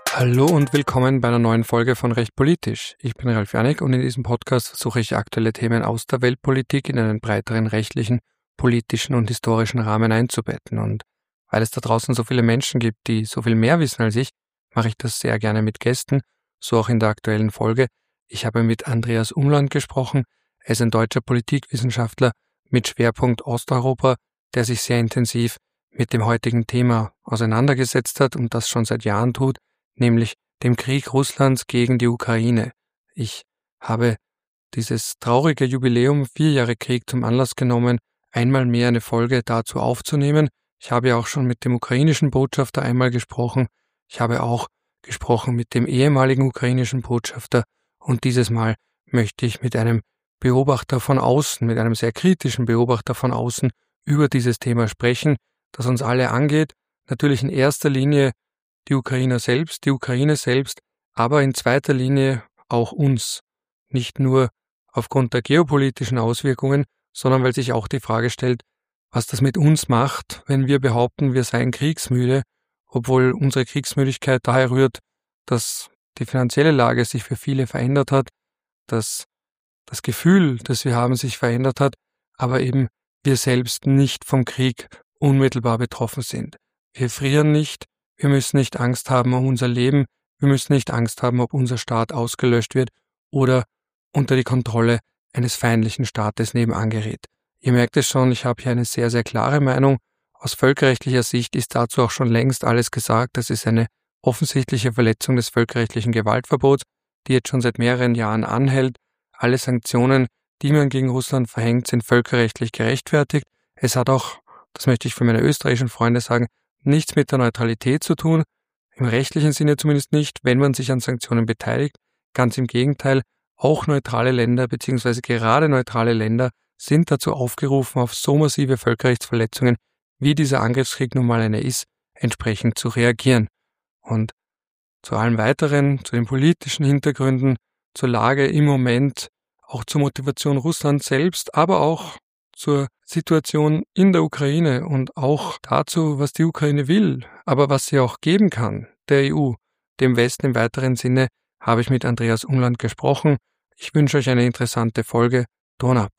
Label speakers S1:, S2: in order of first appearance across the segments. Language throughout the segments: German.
S1: Hallo und willkommen bei einer neuen Folge von Recht Politisch. Ich bin Ralf Janik und in diesem Podcast versuche ich aktuelle Themen aus der Weltpolitik in einen breiteren rechtlichen, politischen und historischen Rahmen einzubetten. Und weil es da draußen so viele Menschen gibt, die so viel mehr wissen als ich, mache ich das sehr gerne mit Gästen, so auch in der aktuellen Folge. Ich habe mit Andreas Umland gesprochen. Er ist ein deutscher Politikwissenschaftler mit Schwerpunkt Osteuropa, der sich sehr intensiv mit dem heutigen Thema auseinandergesetzt hat und das schon seit Jahren tut, nämlich dem Krieg Russlands gegen die Ukraine. Ich habe dieses traurige Jubiläum 4 Jahre Krieg zum Anlass genommen, einmal mehr eine Folge dazu aufzunehmen. Ich habe auch schon mit dem ukrainischen Botschafter einmal gesprochen. Ich habe auch gesprochen mit dem ehemaligen ukrainischen Botschafter und dieses Mal möchte ich mit einem Beobachter von außen, mit einem sehr kritischen Beobachter von außen über dieses Thema sprechen, das uns alle angeht. Natürlich in erster Linie die Ukrainer selbst, die Ukraine selbst, aber in zweiter Linie auch uns. Nicht nur aufgrund der geopolitischen Auswirkungen, sondern weil sich auch die Frage stellt, was das mit uns macht, wenn wir behaupten, wir seien kriegsmüde, obwohl unsere Kriegsmüdigkeit daher rührt, dass die finanzielle Lage sich für viele verändert hat, dass das Gefühl, das wir haben, sich verändert hat, aber eben wir selbst nicht vom Krieg unmittelbar betroffen sind. Wir frieren nicht, wir müssen nicht Angst haben um unser Leben, wir müssen nicht Angst haben, ob unser Staat ausgelöscht wird oder unter die Kontrolle eines feindlichen Staates nebenan gerät. Ihr merkt es schon, ich habe hier eine sehr, sehr klare Meinung. Aus völkerrechtlicher Sicht ist dazu auch schon längst alles gesagt. Das ist eine offensichtliche Verletzung des völkerrechtlichen Gewaltverbots, die jetzt schon seit mehreren Jahren anhält. Alle Sanktionen, die man gegen Russland verhängt, sind völkerrechtlich gerechtfertigt. Es hat auch, das möchte ich für meine österreichischen Freunde sagen, nichts mit der Neutralität zu tun, im rechtlichen Sinne zumindest nicht, wenn man sich an Sanktionen beteiligt. Ganz im Gegenteil, auch neutrale Länder bzw. gerade neutrale Länder sind dazu aufgerufen, auf so massive Völkerrechtsverletzungen, wie dieser Angriffskrieg nun mal eine ist, entsprechend zu reagieren. Und zu allem Weiteren, zu den politischen Hintergründen, zur Lage im Moment, auch zur Motivation Russlands selbst, aber auch zur Situation in der Ukraine und auch dazu, was die Ukraine will, aber was sie auch geben kann, der EU, dem Westen im weiteren Sinne, habe ich mit Andreas Umland gesprochen. Ich wünsche euch eine interessante Folge. Ton ab.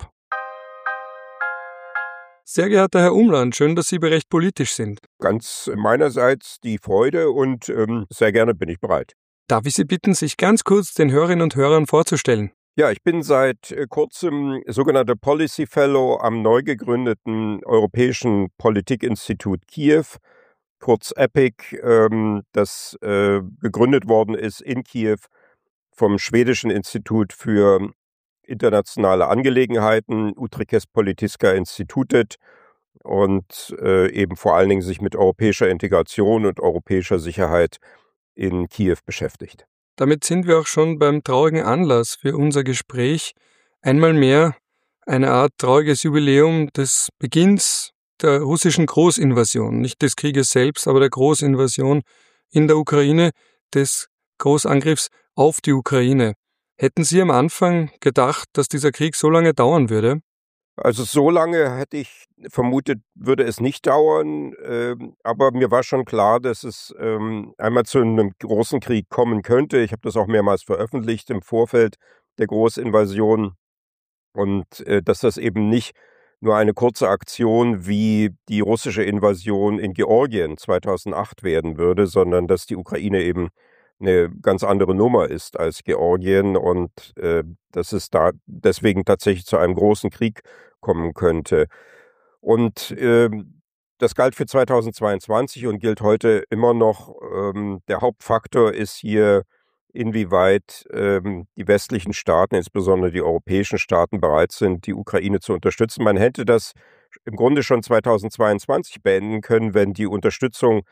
S1: Sehr geehrter Herr Umland, schön, dass Sie bei Recht Politisch sind.
S2: Ganz meinerseits die Freude und sehr gerne bin ich bereit.
S1: Darf ich Sie bitten, sich ganz kurz den Hörerinnen und Hörern vorzustellen?
S2: Ja, ich bin seit kurzem sogenannter Policy Fellow am neu gegründeten Europäischen Politikinstitut Kiew, kurz EPIC, das gegründet worden ist in Kiew vom Schwedischen Institut für internationale Angelegenheiten, Utrikes Politiska Institutet, und eben vor allen Dingen sich mit europäischer Integration und europäischer Sicherheit in Kiew beschäftigt.
S1: Damit sind wir auch schon beim traurigen Anlass für unser Gespräch. Einmal mehr eine Art trauriges Jubiläum des Beginns der russischen Großinvasion, nicht des Krieges selbst, aber der Großinvasion in der Ukraine, des Großangriffs auf die Ukraine. Hätten Sie am Anfang gedacht, dass dieser Krieg so lange dauern würde?
S2: Also so lange hätte ich vermutet, würde es nicht dauern, aber mir war schon klar, dass es einmal zu einem großen Krieg kommen könnte. Ich habe das auch mehrmals veröffentlicht im Vorfeld der Großinvasion, und dass das eben nicht nur eine kurze Aktion wie die russische Invasion in Georgien 2008 werden würde, sondern dass die Ukraine eben eine ganz andere Nummer ist als Georgien und dass es da deswegen tatsächlich zu einem großen Krieg kommen könnte. Und das galt für 2022 und gilt heute immer noch. Der Hauptfaktor ist hier, inwieweit die westlichen Staaten, insbesondere die europäischen Staaten, bereit sind, die Ukraine zu unterstützen. Man hätte das im Grunde schon 2022 beenden können, wenn die Unterstützung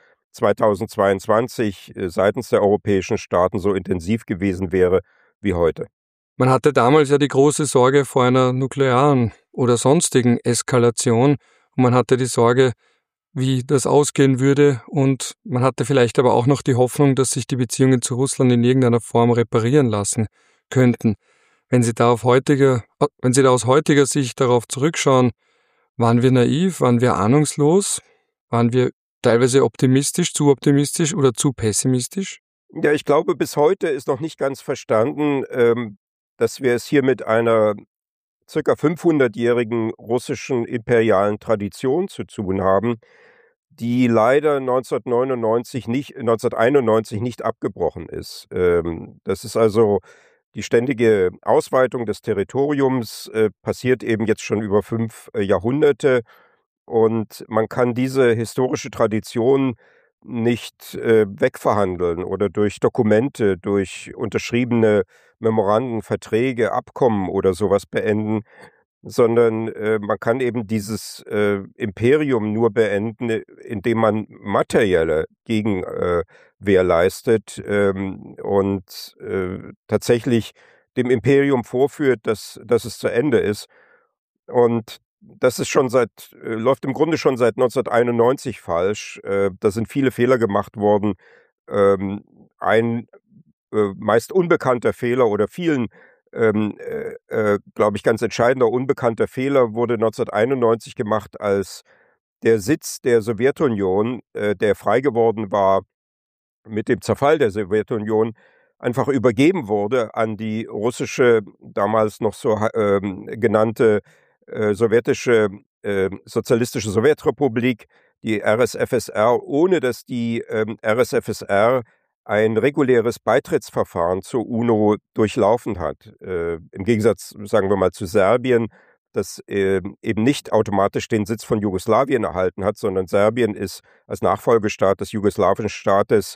S2: 2022 seitens der europäischen Staaten so intensiv gewesen wäre wie heute.
S1: Man hatte damals ja die große Sorge vor einer nuklearen oder sonstigen Eskalation und man hatte die Sorge, wie das ausgehen würde, und man hatte vielleicht aber auch noch die Hoffnung, dass sich die Beziehungen zu Russland in irgendeiner Form reparieren lassen könnten. Wenn Sie da aus heutiger Sicht darauf zurückschauen, waren wir naiv, waren wir ahnungslos, waren wir teilweise optimistisch, zu optimistisch oder zu pessimistisch?
S2: Ja, ich glaube, bis heute ist noch nicht ganz verstanden, dass wir es hier mit einer circa 500-jährigen russischen imperialen Tradition zu tun haben, die leider 1991 nicht abgebrochen ist. Das ist also die ständige Ausweitung des Territoriums, passiert eben jetzt schon über 5 Jahrhunderte. Und man kann diese historische Tradition nicht wegverhandeln oder durch Dokumente, durch unterschriebene Memoranden, Verträge, Abkommen oder sowas beenden, sondern man kann eben dieses Imperium nur beenden, indem man materielle Gegenwehr leistet und tatsächlich dem Imperium vorführt, dass es zu Ende ist. Und das ist läuft im Grunde schon seit 1991 falsch. Da sind viele Fehler gemacht worden. Ein meist unbekannter Fehler oder vielen, glaube ich, ganz entscheidender unbekannter Fehler wurde 1991 gemacht, als der Sitz der Sowjetunion, der frei geworden war mit dem Zerfall der Sowjetunion, einfach übergeben wurde an die russische, damals noch so genannte sowjetische Sozialistische Sowjetrepublik, die RSFSR, ohne dass die RSFSR ein reguläres Beitrittsverfahren zur UNO durchlaufen hat. Im Gegensatz, sagen wir mal, zu Serbien, das eben nicht automatisch den Sitz von Jugoslawien erhalten hat, sondern Serbien ist als Nachfolgestaat des jugoslawischen Staates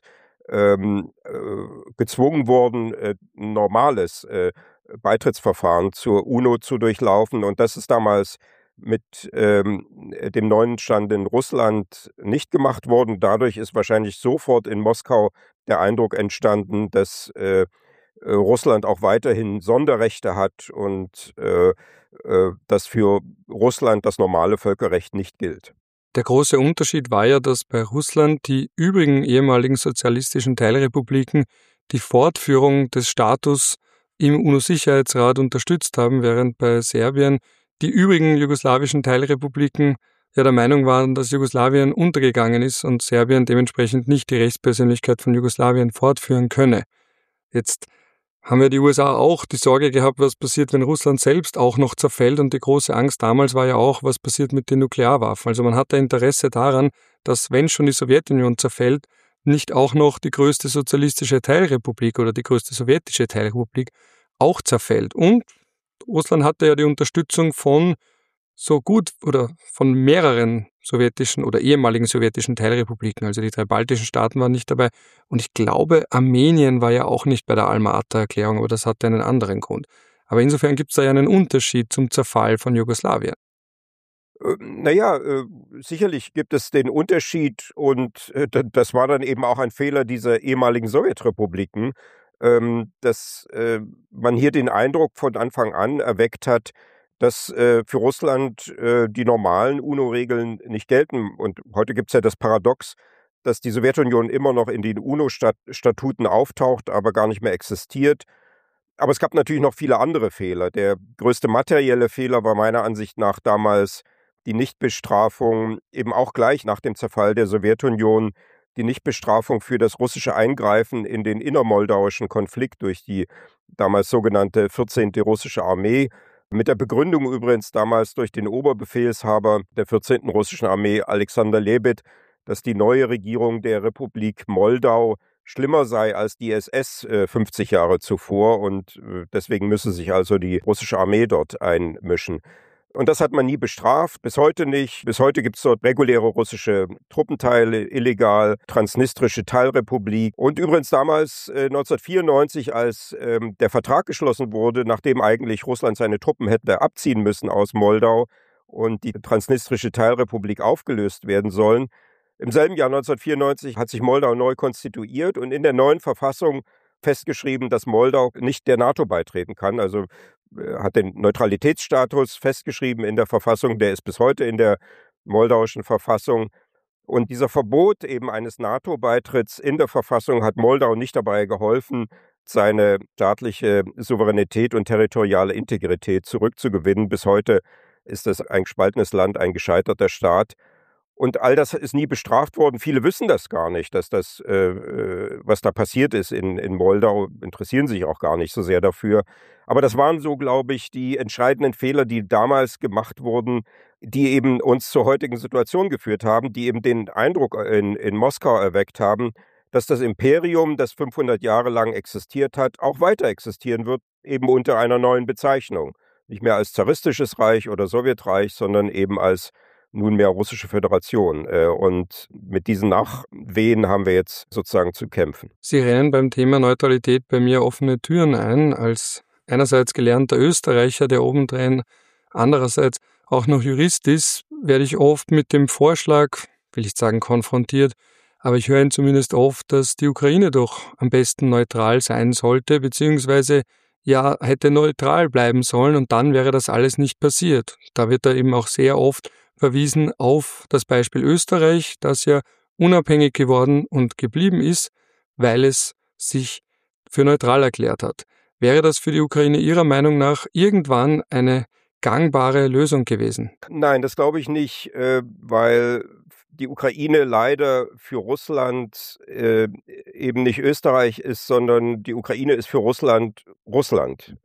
S2: gezwungen worden, normales Beitrittsverfahren zur UNO zu durchlaufen. Und das ist damals mit dem neuen Stand in Russland nicht gemacht worden. Dadurch ist wahrscheinlich sofort in Moskau der Eindruck entstanden, dass Russland auch weiterhin Sonderrechte hat und dass für Russland das normale Völkerrecht nicht gilt.
S1: Der große Unterschied war ja, dass bei Russland die übrigen ehemaligen sozialistischen Teilrepubliken die Fortführung des Status im UNO-Sicherheitsrat unterstützt haben, während bei Serbien die übrigen jugoslawischen Teilrepubliken ja der Meinung waren, dass Jugoslawien untergegangen ist und Serbien dementsprechend nicht die Rechtspersönlichkeit von Jugoslawien fortführen könne. Jetzt haben ja die USA auch die Sorge gehabt, was passiert, wenn Russland selbst auch noch zerfällt, und die große Angst damals war ja auch, was passiert mit den Nuklearwaffen. Also man hatte Interesse daran, dass, wenn schon die Sowjetunion zerfällt, nicht auch noch die größte sozialistische Teilrepublik oder die größte sowjetische Teilrepublik auch zerfällt. Und Russland hatte ja die Unterstützung von so gut oder von mehreren sowjetischen oder ehemaligen sowjetischen Teilrepubliken. Also die 3 baltischen Staaten waren nicht dabei. Und ich glaube, Armenien war ja auch nicht bei der Alma-Ata-Erklärung, aber das hatte einen anderen Grund. Aber insofern gibt es da ja einen Unterschied zum Zerfall von Jugoslawien.
S2: Naja, sicherlich gibt es den Unterschied und das war dann eben auch ein Fehler dieser ehemaligen Sowjetrepubliken, dass man hier den Eindruck von Anfang an erweckt hat, dass für Russland die normalen UNO-Regeln nicht gelten. Und heute gibt es ja das Paradox, dass die Sowjetunion immer noch in den UNO-Statuten auftaucht, aber gar nicht mehr existiert. Aber es gab natürlich noch viele andere Fehler. Der größte materielle Fehler war meiner Ansicht nach damals die Nichtbestrafung, eben auch gleich nach dem Zerfall der Sowjetunion, die Nichtbestrafung für das russische Eingreifen in den innermoldauischen Konflikt durch die damals sogenannte 14. russische Armee. Mit der Begründung übrigens damals durch den Oberbefehlshaber der 14. russischen Armee, Alexander Lebed, dass die neue Regierung der Republik Moldau schlimmer sei als die SS 50 Jahre zuvor und deswegen müsse sich also die russische Armee dort einmischen. Und das hat man nie bestraft, bis heute nicht. Bis heute gibt es dort reguläre russische Truppenteile, illegal, transnistrische Teilrepublik. Und übrigens damals 1994, als der Vertrag geschlossen wurde, nachdem eigentlich Russland seine Truppen hätte abziehen müssen aus Moldau und die transnistrische Teilrepublik aufgelöst werden sollen, im selben Jahr 1994 hat sich Moldau neu konstituiert und in der neuen Verfassung festgeschrieben, dass Moldau nicht der NATO beitreten kann. Also hat den Neutralitätsstatus festgeschrieben in der Verfassung, der ist bis heute in der moldauischen Verfassung. Und dieser Verbot eben eines NATO-Beitritts in der Verfassung hat Moldau nicht dabei geholfen, seine staatliche Souveränität und territoriale Integrität zurückzugewinnen. Bis heute ist es ein gespaltenes Land, ein gescheiterter Staat. Und all das ist nie bestraft worden. Viele wissen das gar nicht, dass was da passiert ist in Moldau, interessieren sich auch gar nicht so sehr dafür. Aber das waren so, glaube ich, die entscheidenden Fehler, die damals gemacht wurden, die eben uns zur heutigen Situation geführt haben, die eben den Eindruck in Moskau erweckt haben, dass das Imperium, das 500 Jahre lang existiert hat, auch weiter existieren wird, eben unter einer neuen Bezeichnung. Nicht mehr als zaristisches Reich oder Sowjetreich, sondern eben als nunmehr Russische Föderation. Und mit diesen Nachwehen haben wir jetzt sozusagen zu kämpfen.
S1: Sie rennen beim Thema Neutralität bei mir offene Türen ein, als einerseits gelernter Österreicher, der obendrein andererseits auch noch Jurist ist, werde ich oft mit dem Vorschlag, will ich sagen konfrontiert, aber ich höre ihn zumindest oft, dass die Ukraine doch am besten neutral sein sollte, beziehungsweise ja hätte neutral bleiben sollen und dann wäre das alles nicht passiert. Da wird da eben auch sehr oft verwiesen auf das Beispiel Österreich, das ja unabhängig geworden und geblieben ist, weil es sich für neutral erklärt hat. Wäre das für die Ukraine Ihrer Meinung nach irgendwann eine gangbare Lösung gewesen?
S2: Nein, das glaube ich nicht, weil die Ukraine leider für Russland eben nicht Österreich ist, sondern die Ukraine ist für Russland Russland.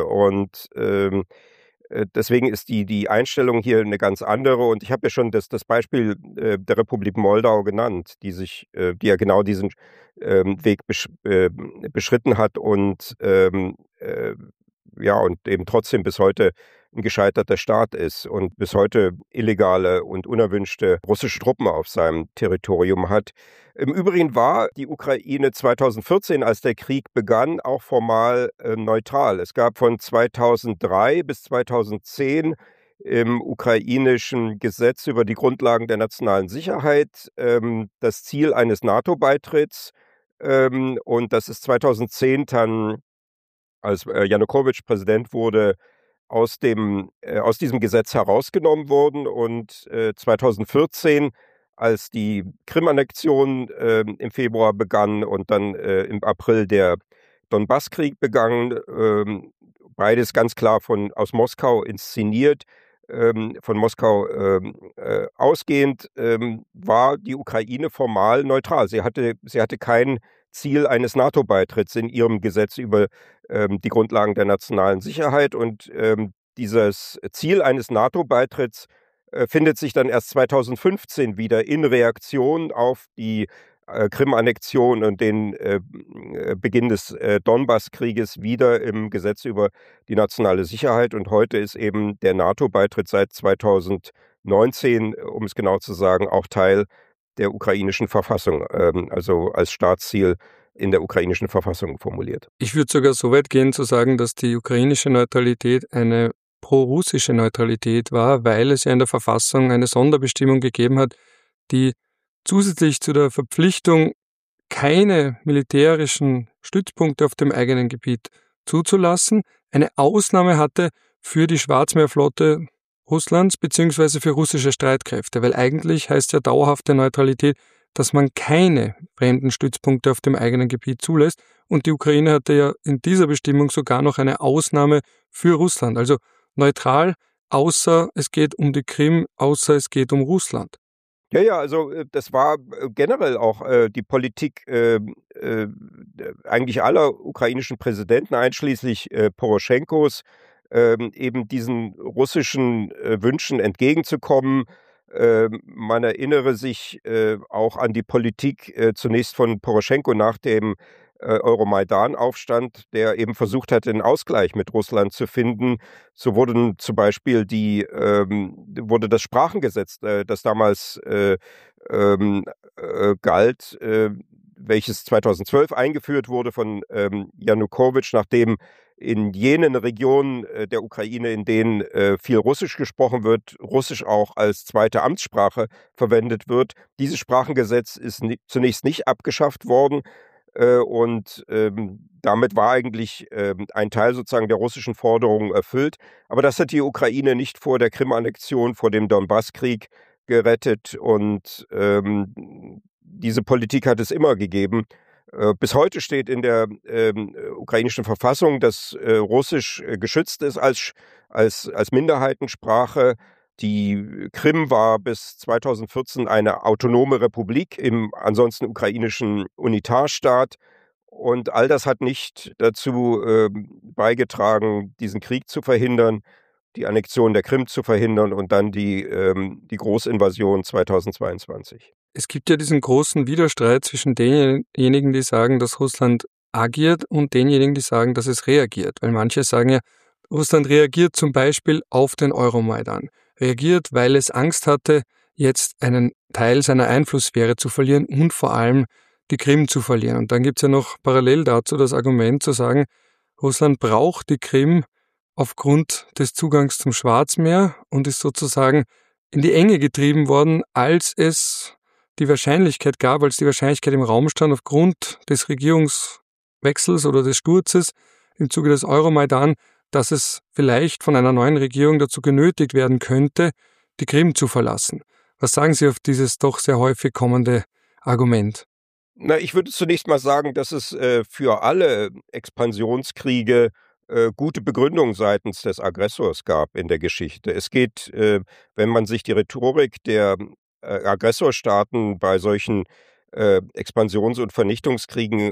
S2: Deswegen ist die Einstellung hier eine ganz andere. Und ich habe ja schon das Beispiel der Republik Moldau genannt, die ja genau diesen Weg beschritten hat und und eben trotzdem bis heute ein gescheiterter Staat ist und bis heute illegale und unerwünschte russische Truppen auf seinem Territorium hat. Im Übrigen war die Ukraine 2014, als der Krieg begann, auch formal neutral. Es gab von 2003 bis 2010 im ukrainischen Gesetz über die Grundlagen der nationalen Sicherheit das Ziel eines NATO-Beitritts. Und das ist 2010 dann, als Janukowitsch Präsident wurde, aus diesem Gesetz herausgenommen worden. Und 2014, als die Krim-Annexion im Februar begann und dann im April der Donbasskrieg begann, beides ganz klar aus Moskau inszeniert, von Moskau ausgehend, war die Ukraine formal neutral. Sie hatte kein Ziel eines NATO-Beitritts in ihrem Gesetz über die Grundlagen der nationalen Sicherheit. Und dieses Ziel eines NATO-Beitritts findet sich dann erst 2015 wieder in Reaktion auf die Krim-Annexion und den Beginn des Donbass-Krieges wieder im Gesetz über die nationale Sicherheit. Und heute ist eben der NATO-Beitritt seit 2019, um es genau zu sagen, auch Teil der ukrainischen Verfassung, also als Staatsziel in der ukrainischen Verfassung formuliert.
S1: Ich würde sogar so weit gehen zu sagen, dass die ukrainische Neutralität eine pro-russische Neutralität war, weil es ja in der Verfassung eine Sonderbestimmung gegeben hat, die zusätzlich zu der Verpflichtung, keine militärischen Stützpunkte auf dem eigenen Gebiet zuzulassen, eine Ausnahme hatte für die Schwarzmeerflotte Russlands bzw. für russische Streitkräfte, weil eigentlich heißt ja dauerhafte Neutralität, dass man keine fremden Stützpunkte auf dem eigenen Gebiet zulässt. Und die Ukraine hatte ja in dieser Bestimmung sogar noch eine Ausnahme für Russland. Also neutral, außer es geht um die Krim, außer es geht um Russland.
S2: Ja, also das war generell auch die Politik eigentlich aller ukrainischen Präsidenten, einschließlich Poroschenkos, eben diesen russischen Wünschen entgegenzukommen. Man erinnere sich auch an die Politik zunächst von Poroschenko nach dem Euromaidan-Aufstand, der eben versucht hat, einen Ausgleich mit Russland zu finden. So wurde zum Beispiel wurde das Sprachengesetz, das damals galt, welches 2012 eingeführt wurde von Janukowitsch, nachdem in jenen Regionen der Ukraine, in denen viel Russisch gesprochen wird, Russisch auch als zweite Amtssprache verwendet wird. Dieses Sprachengesetz ist zunächst nicht abgeschafft worden. Und damit war eigentlich ein Teil sozusagen der russischen Forderungen erfüllt. Aber das hat die Ukraine nicht vor der Krim-Annexion, vor dem Donbasskrieg gerettet. Und diese Politik hat es immer gegeben. Bis heute steht in der ukrainischen Verfassung, dass Russisch geschützt ist als Minderheitensprache. Die Krim war bis 2014 eine autonome Republik im ansonsten ukrainischen Unitarstaat. Und all das hat nicht dazu beigetragen, diesen Krieg zu verhindern, die Annexion der Krim zu verhindern und dann die Großinvasion 2022.
S1: Es gibt ja diesen großen Widerstreit zwischen denjenigen, die sagen, dass Russland agiert und denjenigen, die sagen, dass es reagiert. Weil manche sagen ja, Russland reagiert zum Beispiel auf den Euromaidan. Reagiert, weil es Angst hatte, jetzt einen Teil seiner Einflusssphäre zu verlieren und vor allem die Krim zu verlieren. Und dann gibt es ja noch parallel dazu das Argument zu sagen, Russland braucht die Krim aufgrund des Zugangs zum Schwarzmeer und ist sozusagen in die Enge getrieben worden, als die Wahrscheinlichkeit im Raum stand, aufgrund des Regierungswechsels oder des Sturzes im Zuge des Euromaidan, dass es vielleicht von einer neuen Regierung dazu genötigt werden könnte, die Krim zu verlassen. Was sagen Sie auf dieses doch sehr häufig kommende Argument?
S2: Na, ich würde zunächst mal sagen, dass es für alle Expansionskriege gute Begründungen seitens des Aggressors gab in der Geschichte. Es geht, wenn man sich die Rhetorik der Aggressorstaaten bei solchen Expansions- und Vernichtungskriegen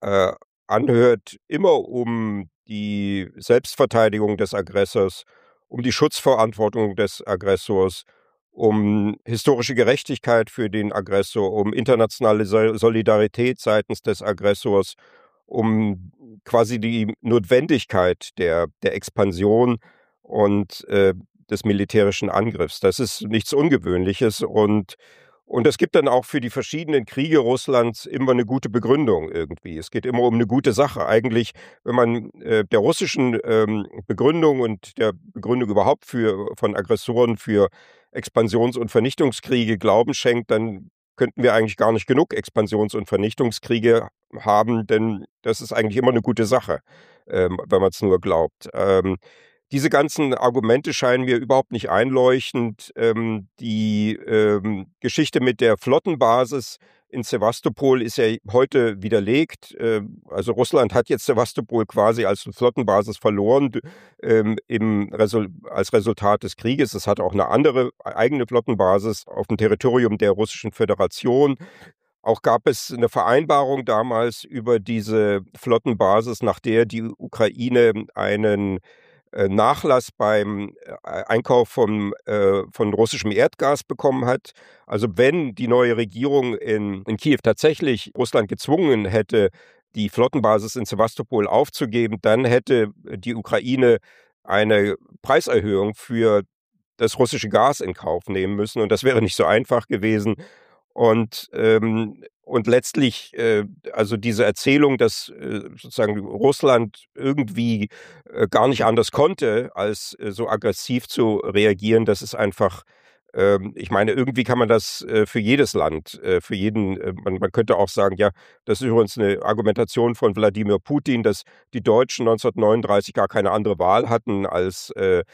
S2: anhört, immer um die Selbstverteidigung des Aggressors, um die Schutzverantwortung des Aggressors, um historische Gerechtigkeit für den Aggressor, um internationale Solidarität seitens des Aggressors, um quasi die Notwendigkeit der Expansion und des militärischen Angriffs. Das ist nichts Ungewöhnliches und es gibt dann auch für die verschiedenen Kriege Russlands immer eine gute Begründung irgendwie. Es geht immer um eine gute Sache. Eigentlich, wenn man der russischen Begründung und der Begründung überhaupt von Aggressoren für Expansions- und Vernichtungskriege Glauben schenkt, dann könnten wir eigentlich gar nicht genug Expansions- und Vernichtungskriege haben, denn das ist eigentlich immer eine gute Sache, wenn man es nur glaubt. Diese ganzen Argumente scheinen mir überhaupt nicht einleuchtend. Die Geschichte mit der Flottenbasis in Sewastopol ist ja heute widerlegt. Also Russland hat jetzt Sewastopol quasi als Flottenbasis verloren als Resultat des Krieges. Es hat auch eine andere eigene Flottenbasis auf dem Territorium der Russischen Föderation. Auch gab es eine Vereinbarung damals über diese Flottenbasis, nach der die Ukraine einen Nachlass beim Einkauf von russischem Erdgas bekommen hat. Also wenn die neue Regierung in Kiew tatsächlich Russland gezwungen hätte, die Flottenbasis in Sewastopol aufzugeben, dann hätte die Ukraine eine Preiserhöhung für das russische Gas in Kauf nehmen müssen. Und das wäre nicht so einfach gewesen. Und letztlich, also diese Erzählung, dass sozusagen Russland irgendwie gar nicht anders konnte, als so aggressiv zu reagieren, das ist einfach, ich meine, irgendwie kann man das für jedes Land, für jeden, man könnte auch sagen, ja, das ist übrigens eine Argumentation von Wladimir Putin, dass die Deutschen 1939 gar keine andere Wahl hatten, als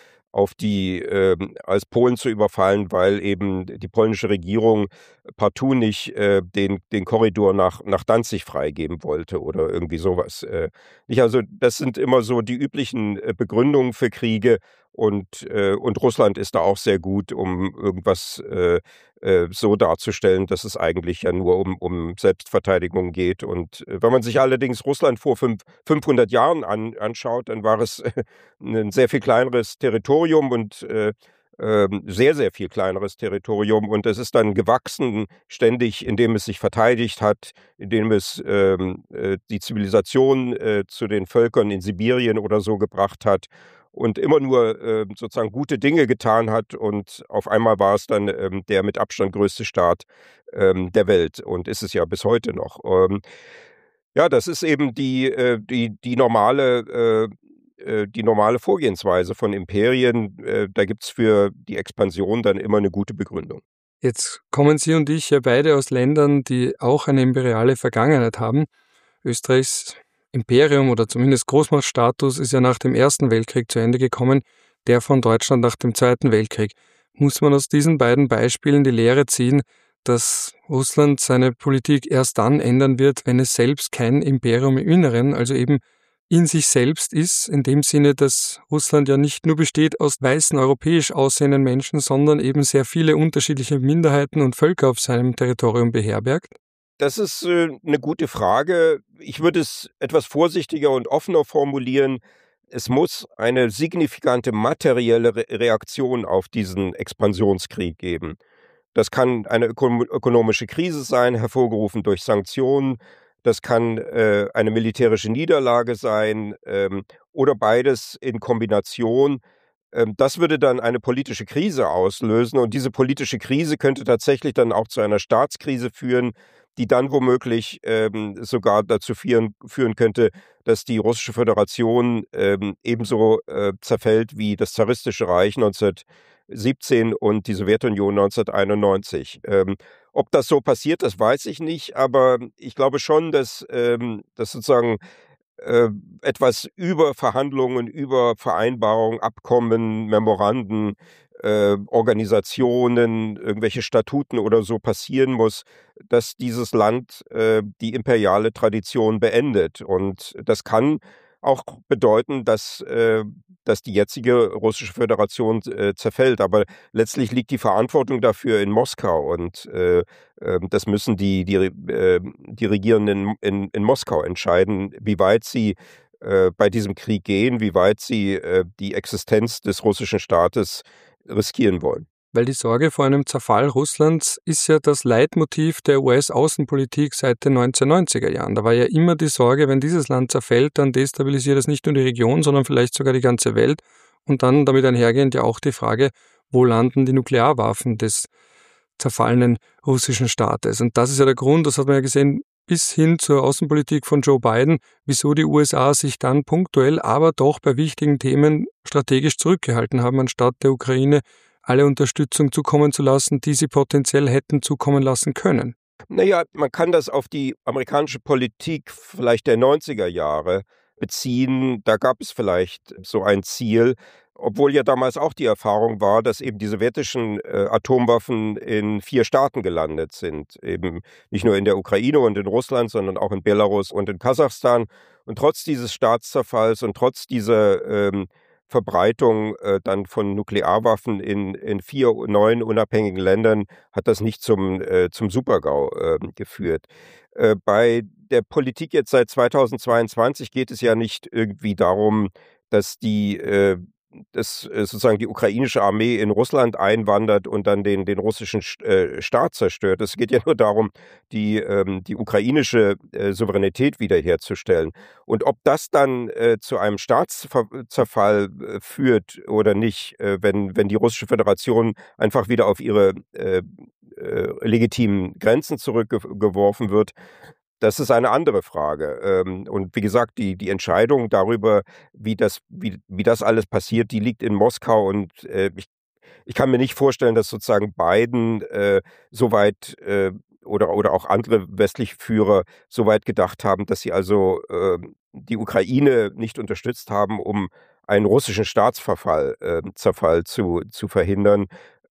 S2: als Polen zu überfallen, weil eben die polnische Regierung partout nicht den Korridor nach Danzig freigeben wollte oder irgendwie sowas. Nicht, also das sind immer so die üblichen Begründungen für Kriege und Russland ist da auch sehr gut, um irgendwas so darzustellen, dass es eigentlich ja nur um Selbstverteidigung geht. Und wenn man sich allerdings Russland vor 500 Jahren anschaut, dann war es ein sehr viel kleineres Territorium und sehr, sehr viel kleineres Territorium. Und es ist dann gewachsen ständig, indem es sich verteidigt hat, indem es die Zivilisation zu den Völkern in Sibirien oder so gebracht hat und immer nur sozusagen gute Dinge getan hat und auf einmal war es dann der mit Abstand größte Staat der Welt und ist es ja bis heute noch. Ja, das ist eben die normale Vorgehensweise von Imperien. Da gibt es für die Expansion dann immer eine gute Begründung.
S1: Jetzt kommen Sie und ich ja beide aus Ländern, die auch eine imperiale Vergangenheit haben. Österreichs Imperium oder zumindest Großmachtstatus ist ja nach dem Ersten Weltkrieg zu Ende gekommen, der von Deutschland nach dem Zweiten Weltkrieg. Muss man aus diesen beiden Beispielen die Lehre ziehen, dass Russland seine Politik erst dann ändern wird, wenn es selbst kein Imperium im Inneren, also eben in sich selbst ist, in dem Sinne, dass Russland ja nicht nur besteht aus weißen, europäisch aussehenden Menschen, sondern eben sehr viele unterschiedliche Minderheiten und Völker auf seinem Territorium beherbergt?
S2: Das ist eine gute Frage. Ich würde es etwas vorsichtiger und offener formulieren. Es muss eine signifikante materielle Reaktion auf diesen Expansionskrieg geben. Das kann eine ökonomische Krise sein, hervorgerufen durch Sanktionen. Das kann eine militärische Niederlage sein oder beides in Kombination. Das würde dann eine politische Krise auslösen und diese politische Krise könnte tatsächlich dann auch zu einer Staatskrise führen, die dann womöglich sogar dazu führen könnte, dass die Russische Föderation ebenso zerfällt wie das zaristische Reich 1917 und die Sowjetunion 1991. Ob das so passiert, das weiß ich nicht, aber ich glaube schon, dass sozusagen etwas über Verhandlungen, über Vereinbarungen, Abkommen, Memoranden, Organisationen, irgendwelche Statuten oder so passieren muss, dass dieses Land die imperiale Tradition beendet. Und das kann auch bedeuten, dass die jetzige Russische Föderation zerfällt. Aber letztlich liegt die Verantwortung dafür in Moskau und das müssen die Regierenden in Moskau entscheiden, wie weit sie bei diesem Krieg gehen, wie weit sie die Existenz des russischen Staates riskieren wollen.
S1: Weil die Sorge vor einem Zerfall Russlands ist ja das Leitmotiv der US-Außenpolitik seit den 1990er Jahren. Da war ja immer die Sorge, wenn dieses Land zerfällt, dann destabilisiert es nicht nur die Region, sondern vielleicht sogar die ganze Welt. Und dann damit einhergehend ja auch die Frage, wo landen die Nuklearwaffen des zerfallenen russischen Staates? Und das ist ja der Grund, das hat man ja gesehen, bis hin zur Außenpolitik von Joe Biden, wieso die USA sich dann punktuell, aber doch bei wichtigen Themen strategisch zurückgehalten haben, anstatt der Ukraine alle Unterstützung zukommen zu lassen, die sie potenziell hätten zukommen lassen können.
S2: Naja, man kann das auf die amerikanische Politik vielleicht der 90er Jahre beziehen. Da gab es vielleicht so ein Ziel, obwohl ja damals auch die Erfahrung war, dass eben die sowjetischen Atomwaffen in 4 Staaten gelandet sind. Eben nicht nur in der Ukraine und in Russland, sondern auch in Belarus und in Kasachstan. Und trotz dieses Staatszerfalls und trotz dieser Verbreitung dann von Nuklearwaffen in 4 neuen unabhängigen Ländern hat das nicht zum Super-GAU geführt. Bei der Politik jetzt seit 2022 geht es ja nicht irgendwie darum, dass sozusagen die ukrainische Armee in Russland einwandert und dann den russischen Staat zerstört. Es geht ja nur darum, die ukrainische Souveränität wiederherzustellen. Und ob das dann zu einem Staatszerfall führt oder nicht, wenn die Russische Föderation einfach wieder auf ihre legitimen Grenzen zurückgeworfen wird, das ist eine andere Frage. Und wie gesagt, die Entscheidung darüber, wie das alles passiert, die liegt in Moskau. Und ich kann mir nicht vorstellen, dass sozusagen Biden so weit oder auch andere westliche Führer so weit gedacht haben, dass sie also die Ukraine nicht unterstützt haben, um einen russischen Zerfall zu verhindern.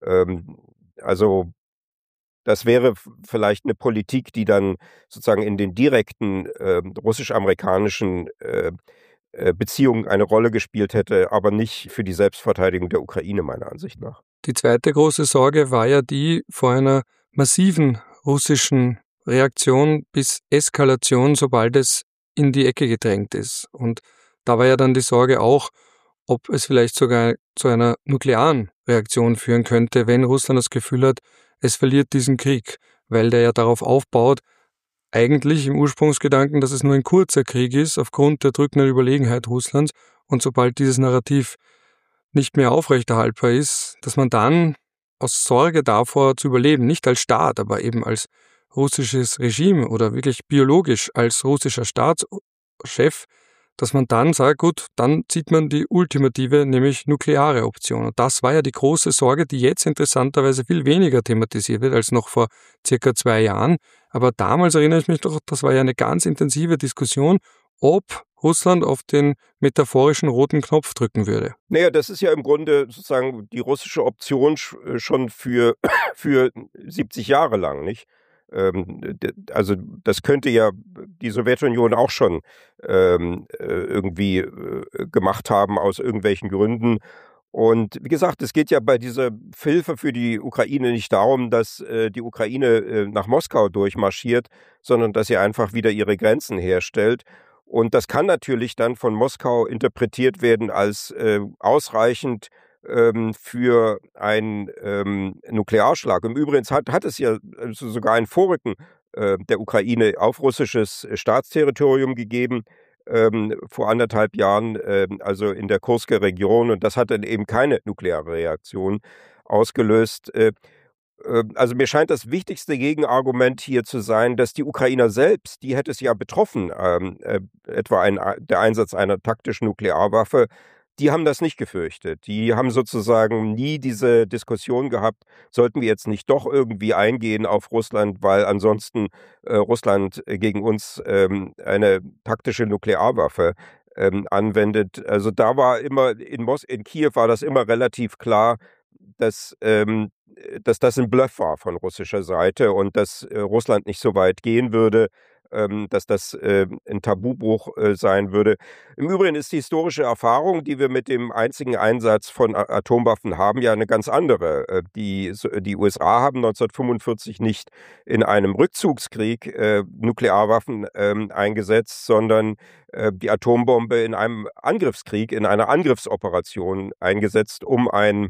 S2: Also das wäre vielleicht eine Politik, die dann sozusagen in den direkten russisch-amerikanischen Beziehungen eine Rolle gespielt hätte, aber nicht für die Selbstverteidigung der Ukraine, meiner Ansicht nach.
S1: Die zweite große Sorge war ja die vor einer massiven russischen Reaktion bis Eskalation, sobald es in die Ecke gedrängt ist. Und da war ja dann die Sorge auch, ob es vielleicht sogar zu einer nuklearen Reaktion führen könnte, wenn Russland das Gefühl hat, es verliert diesen Krieg, weil der ja darauf aufbaut, eigentlich im Ursprungsgedanken, dass es nur ein kurzer Krieg ist, aufgrund der drückenden Überlegenheit Russlands. Und sobald dieses Narrativ nicht mehr aufrechterhaltbar ist, dass man dann aus Sorge davor zu überleben, nicht als Staat, aber eben als russisches Regime oder wirklich biologisch als russischer Staatschef, dass man dann sagt, gut, dann zieht man die ultimative, nämlich nukleare Option. Und das war ja die große Sorge, die jetzt interessanterweise viel weniger thematisiert wird als noch vor circa 2 Jahren. Aber damals erinnere ich mich doch, das war ja eine ganz intensive Diskussion, ob Russland auf den metaphorischen roten Knopf drücken würde.
S2: Naja, das ist ja im Grunde sozusagen die russische Option schon für 70 Jahre lang, nicht? Also das könnte ja die Sowjetunion auch schon irgendwie gemacht haben aus irgendwelchen Gründen. Und wie gesagt, es geht ja bei dieser Hilfe für die Ukraine nicht darum, dass die Ukraine nach Moskau durchmarschiert, sondern dass sie einfach wieder ihre Grenzen herstellt. Und das kann natürlich dann von Moskau interpretiert werden als ausreichend für einen Nuklearschlag. Im Übrigen hat es ja sogar ein Vorrücken der Ukraine auf russisches Staatsterritorium gegeben vor 1,5 Jahren, also in der Kursker Region. Und das hat dann eben keine nukleare Reaktion ausgelöst. Also mir scheint das wichtigste Gegenargument hier zu sein, dass die Ukrainer selbst, die hätte es ja betroffen, etwa der Einsatz einer taktischen Nuklearwaffe, die haben das nicht gefürchtet. Die haben sozusagen nie diese Diskussion gehabt, sollten wir jetzt nicht doch irgendwie eingehen auf Russland, weil ansonsten Russland gegen uns eine taktische Nuklearwaffe anwendet. Also da war immer, in Kiew war das immer relativ klar, dass das ein Bluff war von russischer Seite und dass Russland nicht so weit gehen würde, dass das ein Tabubruch sein würde. Im Übrigen ist die historische Erfahrung, die wir mit dem einzigen Einsatz von Atomwaffen haben, ja eine ganz andere. Die USA haben 1945 nicht in einem Rückzugskrieg Nuklearwaffen eingesetzt, sondern die Atombombe in einem Angriffskrieg, in einer Angriffsoperation eingesetzt, um einen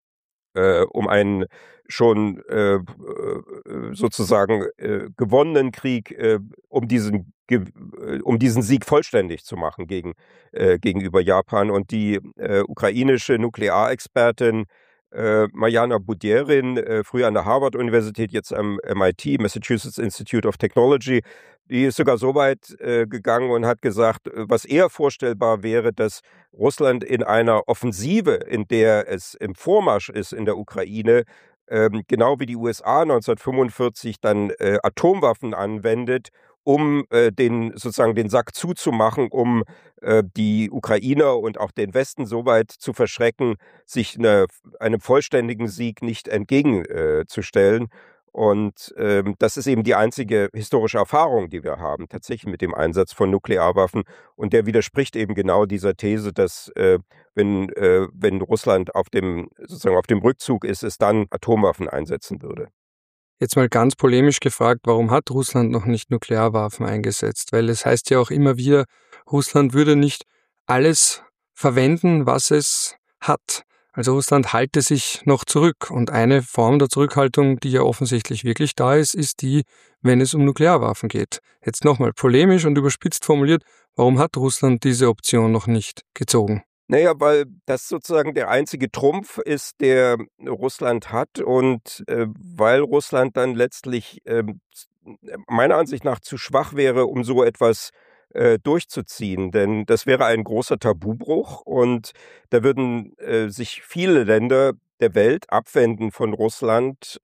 S2: schon sozusagen gewonnenen Krieg, um diesen Sieg vollständig zu machen gegenüber Japan. Und die ukrainische Nuklearexpertin Marjana Budjerin, früher an der Harvard-Universität, jetzt am MIT, Massachusetts Institute of Technology, die ist sogar so weit gegangen und hat gesagt, was eher vorstellbar wäre, dass Russland in einer Offensive, in der es im Vormarsch ist in der Ukraine, genau wie die USA 1945 dann Atomwaffen anwendet, um den Sack zuzumachen, um die Ukrainer und auch den Westen so weit zu verschrecken, sich einem vollständigen Sieg nicht entgegenzustellen. Und das ist eben die einzige historische Erfahrung, die wir haben, tatsächlich mit dem Einsatz von Nuklearwaffen. Und der widerspricht eben genau dieser These, dass wenn Russland sozusagen auf dem Rückzug ist, es dann Atomwaffen einsetzen würde.
S1: Jetzt mal ganz polemisch gefragt, warum hat Russland noch nicht Nuklearwaffen eingesetzt? Weil es heißt ja auch immer wieder, Russland würde nicht alles verwenden, was es hat. Also Russland halte sich noch zurück. Und eine Form der Zurückhaltung, die ja offensichtlich wirklich da ist, ist die, wenn es um Nuklearwaffen geht. Jetzt nochmal polemisch und überspitzt formuliert, warum hat Russland diese Option noch nicht gezogen?
S2: Naja, weil das sozusagen der einzige Trumpf ist, der Russland hat und weil Russland dann letztlich meiner Ansicht nach zu schwach wäre, um so etwas durchzuziehen. Denn das wäre ein großer Tabubruch und da würden sich viele Länder der Welt abwenden von Russland.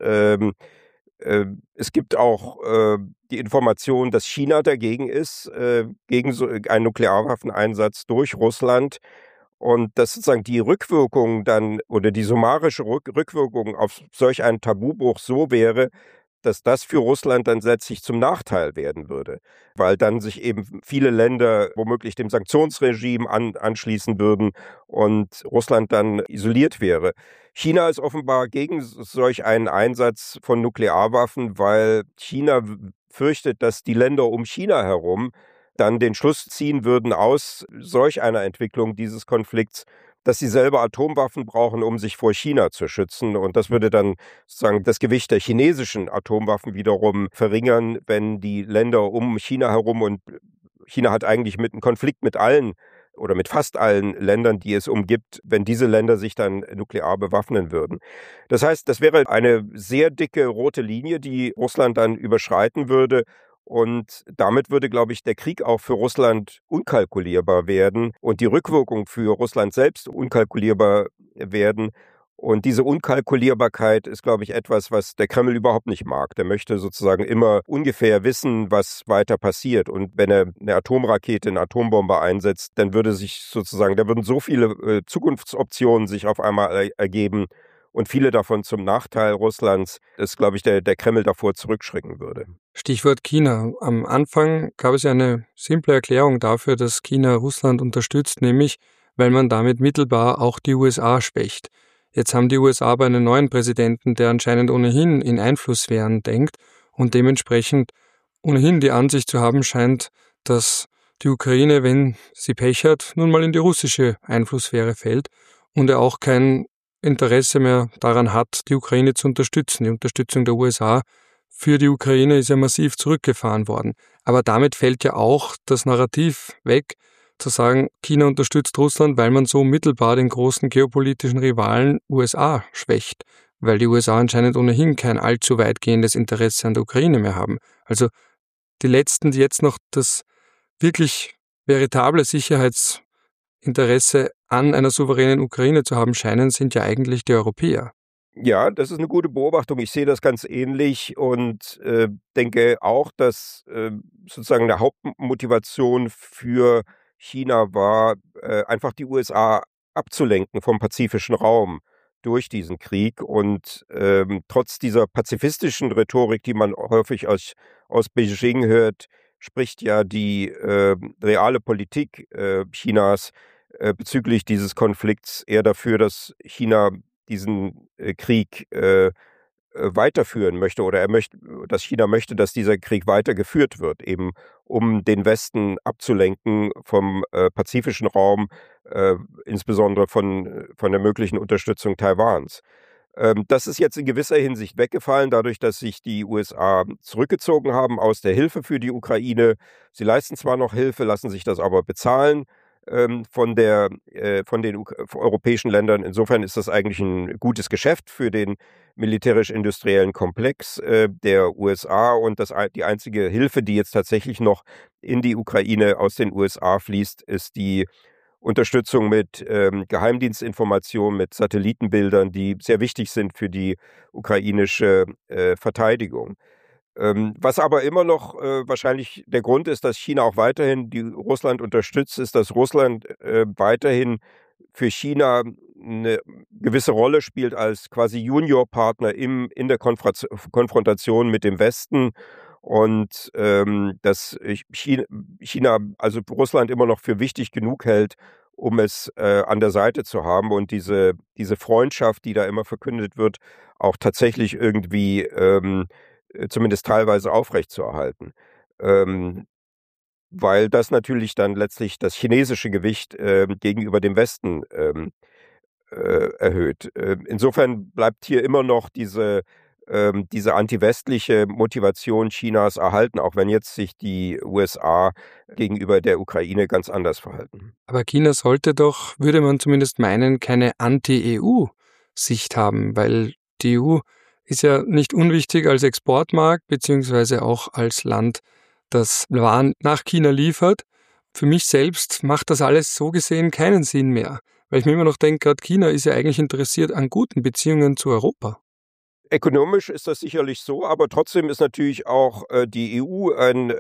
S2: Es gibt auch die Information, dass China dagegen ist, gegen so einen Nuklearwaffeneinsatz durch Russland. Und dass sozusagen die Rückwirkung dann oder die summarische Rückwirkung auf solch einen Tabubruch so wäre, dass das für Russland dann letztlich zum Nachteil werden würde, weil dann sich eben viele Länder womöglich dem Sanktionsregime anschließen würden und Russland dann isoliert wäre. China ist offenbar gegen solch einen Einsatz von Nuklearwaffen, weil China fürchtet, dass die Länder um China herum dann den Schluss ziehen würden aus solch einer Entwicklung dieses Konflikts, dass sie selber Atomwaffen brauchen, um sich vor China zu schützen. Und das würde dann sozusagen das Gewicht der chinesischen Atomwaffen wiederum verringern, wenn die Länder um China herum, und China hat eigentlich einen Konflikt mit allen oder mit fast allen Ländern, die es umgibt, wenn diese Länder sich dann nuklear bewaffnen würden. Das heißt, das wäre eine sehr dicke rote Linie, die Russland dann überschreiten würde. Und damit würde, glaube ich, der Krieg auch für Russland unkalkulierbar werden und die Rückwirkung für Russland selbst unkalkulierbar werden. Und diese Unkalkulierbarkeit ist, glaube ich, etwas, was der Kreml überhaupt nicht mag. Der möchte sozusagen immer ungefähr wissen, was weiter passiert. Und wenn er eine Atomrakete, eine Atombombe einsetzt, dann würde sich sozusagen, da würden so viele Zukunftsoptionen sich auf einmal ergeben. und viele davon zum Nachteil Russlands, dass, glaube ich, der Kreml davor zurückschrecken würde.
S1: Stichwort China. Am Anfang gab es ja eine simple Erklärung dafür, dass China Russland unterstützt, nämlich weil man damit mittelbar auch die USA schwächt. Jetzt haben die USA aber einen neuen Präsidenten, der anscheinend ohnehin in Einflusssphären denkt und dementsprechend ohnehin die Ansicht zu haben scheint, dass die Ukraine, wenn sie Pech hat, nun mal in die russische Einflusssphäre fällt und er auch kein Interesse mehr daran hat, die Ukraine zu unterstützen. Die Unterstützung der USA für die Ukraine ist ja massiv zurückgefahren worden. Aber damit fällt ja auch das Narrativ weg, zu sagen, China unterstützt Russland, weil man so mittelbar den großen geopolitischen Rivalen USA schwächt, weil die USA anscheinend ohnehin kein allzu weitgehendes Interesse an der Ukraine mehr haben. Also die Letzten, die jetzt noch das wirklich veritable Sicherheitsinteresse an einer souveränen Ukraine zu haben scheinen, sind ja eigentlich die Europäer.
S2: Ja, das ist eine gute Beobachtung. Ich sehe das ganz ähnlich und denke auch, dass sozusagen eine Hauptmotivation für China war, einfach die USA abzulenken vom pazifischen Raum durch diesen Krieg. Und trotz dieser pazifistischen Rhetorik, die man häufig aus Beijing hört, spricht ja die reale Politik Chinas bezüglich dieses Konflikts eher dafür, dass China diesen Krieg weiterführen möchte oder dass China möchte, dass dieser Krieg weitergeführt wird, eben um den Westen abzulenken vom pazifischen Raum, insbesondere von der möglichen Unterstützung Taiwans. Das ist jetzt in gewisser Hinsicht weggefallen, dadurch, dass sich die USA zurückgezogen haben aus der Hilfe für die Ukraine. Sie leisten zwar noch Hilfe, lassen sich das aber bezahlen von den europäischen Ländern. Insofern ist das eigentlich ein gutes Geschäft für den militärisch-industriellen Komplex der USA und die einzige Hilfe, die jetzt tatsächlich noch in die Ukraine aus den USA fließt, ist die Unterstützung mit Geheimdienstinformationen, mit Satellitenbildern, die sehr wichtig sind für die ukrainische Verteidigung. Was aber immer noch wahrscheinlich der Grund ist, dass China auch weiterhin Russland unterstützt, ist, dass Russland weiterhin für China eine gewisse Rolle spielt als quasi Juniorpartner in der Konfrontation mit dem Westen und dass China, also Russland immer noch für wichtig genug hält, um es an der Seite zu haben und diese Freundschaft, die da immer verkündet wird, auch tatsächlich irgendwie zumindest teilweise aufrechtzuerhalten. Weil das natürlich dann letztlich das chinesische Gewicht gegenüber dem Westen erhöht. Insofern bleibt hier immer noch diese antiwestliche Motivation Chinas erhalten, auch wenn jetzt sich die USA gegenüber der Ukraine ganz anders verhalten.
S1: Aber China sollte doch, würde man zumindest meinen, keine Anti-EU-Sicht haben, weil die EU ist ja nicht unwichtig als Exportmarkt, beziehungsweise auch als Land, das Waren nach China liefert. Für mich selbst macht das alles so gesehen keinen Sinn mehr, weil ich mir immer noch denke, gerade China ist ja eigentlich interessiert an guten Beziehungen zu Europa.
S2: Ökonomisch ist das sicherlich so, aber trotzdem ist natürlich auch die EU ein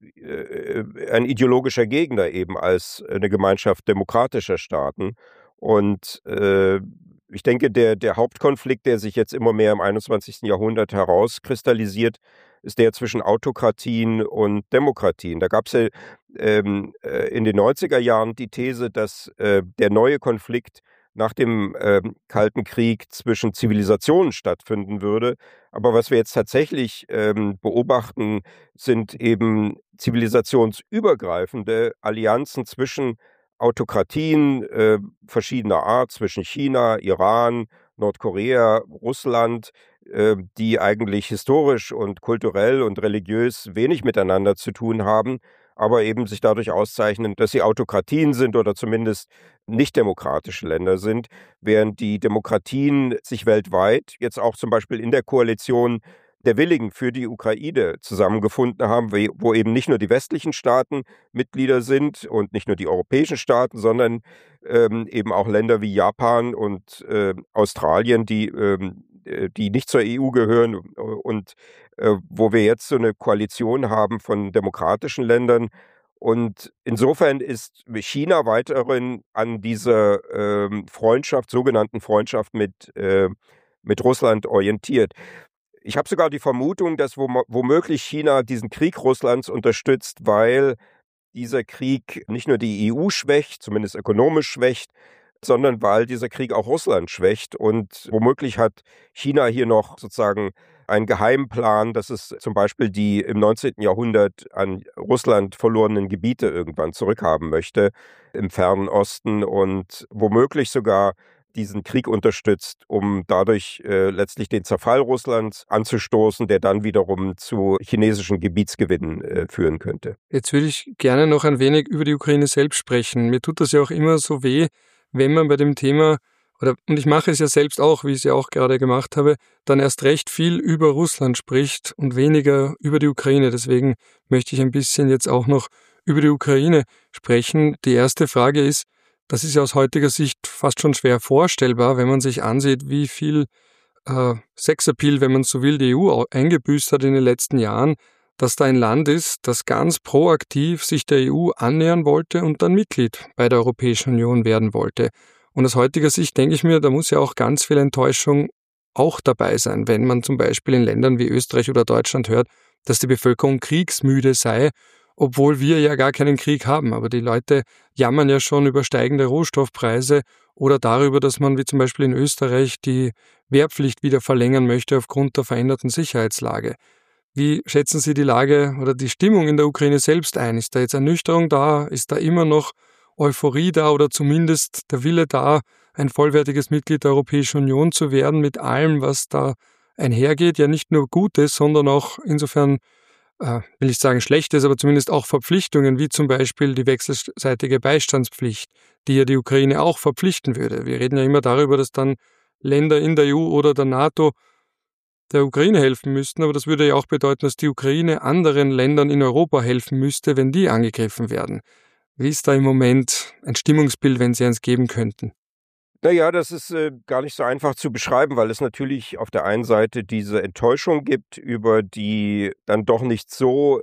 S2: ideologischer Gegner eben als eine Gemeinschaft demokratischer Staaten. Und ich denke, der Hauptkonflikt, der sich jetzt immer mehr im 21. Jahrhundert herauskristallisiert, ist der zwischen Autokratien und Demokratien. Da gab es ja in den 90er Jahren die These, dass der neue Konflikt nach dem Kalten Krieg zwischen Zivilisationen stattfinden würde. Aber was wir jetzt tatsächlich beobachten, sind eben zivilisationsübergreifende Allianzen zwischen Autokratien verschiedener Art, zwischen China, Iran, Nordkorea, Russland, die eigentlich historisch und kulturell und religiös wenig miteinander zu tun haben, aber eben sich dadurch auszeichnen, dass sie Autokratien sind oder zumindest nicht demokratische Länder sind, während die Demokratien sich weltweit, jetzt auch zum Beispiel in der Koalition der Willigen für die Ukraine zusammengefunden haben, wo eben nicht nur die westlichen Staaten Mitglieder sind und nicht nur die europäischen Staaten, sondern eben auch Länder wie Japan und Australien, die nicht zur EU gehören und wo wir jetzt so eine Koalition haben von demokratischen Ländern. Und insofern ist China weiterhin an dieser sogenannten Freundschaft mit mit Russland orientiert. Ich habe sogar die Vermutung, dass womöglich China diesen Krieg Russlands unterstützt, weil dieser Krieg nicht nur die EU schwächt, zumindest ökonomisch schwächt, sondern weil dieser Krieg auch Russland schwächt. Und womöglich hat China hier noch sozusagen einen Geheimplan, dass es zum Beispiel die im 19. Jahrhundert an Russland verlorenen Gebiete irgendwann zurückhaben möchte im Fernen Osten und womöglich sogar diesen Krieg unterstützt, um dadurch letztlich den Zerfall Russlands anzustoßen, der dann wiederum zu chinesischen Gebietsgewinnen führen könnte.
S1: Jetzt würde ich gerne noch ein wenig über die Ukraine selbst sprechen. Mir tut das ja auch immer so weh, wenn man bei dem Thema, und ich mache es ja selbst auch, wie ich es ja auch gerade gemacht habe, dann erst recht viel über Russland spricht und weniger über die Ukraine. Deswegen möchte ich ein bisschen jetzt auch noch über die Ukraine sprechen. Die erste Frage ist, das ist ja aus heutiger Sicht fast schon schwer vorstellbar, wenn man sich ansieht, wie viel Sexappeal, wenn man so will, die EU eingebüßt hat in den letzten Jahren, dass da ein Land ist, das ganz proaktiv sich der EU annähern wollte und dann Mitglied bei der Europäischen Union werden wollte. Und aus heutiger Sicht denke ich mir, da muss ja auch ganz viel Enttäuschung auch dabei sein, wenn man zum Beispiel in Ländern wie Österreich oder Deutschland hört, dass die Bevölkerung kriegsmüde sei, obwohl wir ja gar keinen Krieg haben. Aber die Leute jammern ja schon über steigende Rohstoffpreise oder darüber, dass man wie zum Beispiel in Österreich die Wehrpflicht wieder verlängern möchte aufgrund der veränderten Sicherheitslage. Wie schätzen Sie die Lage oder die Stimmung in der Ukraine selbst ein? Ist da jetzt Ernüchterung da? Ist da immer noch Euphorie da oder zumindest der Wille da, ein vollwertiges Mitglied der Europäischen Union zu werden mit allem, was da einhergeht? Ja, nicht nur Gutes, sondern auch insofern will ich sagen Schlechtes, aber zumindest auch Verpflichtungen, wie zum Beispiel die wechselseitige Beistandspflicht, die ja die Ukraine auch verpflichten würde. Wir reden ja immer darüber, dass dann Länder in der EU oder der NATO der Ukraine helfen müssten, aber das würde ja auch bedeuten, dass die Ukraine anderen Ländern in Europa helfen müsste, wenn die angegriffen werden. Wie ist da im Moment ein Stimmungsbild, wenn Sie eins geben könnten?
S2: Naja, das ist gar nicht so einfach zu beschreiben, weil es natürlich auf der einen Seite diese Enttäuschung gibt über die dann doch nicht so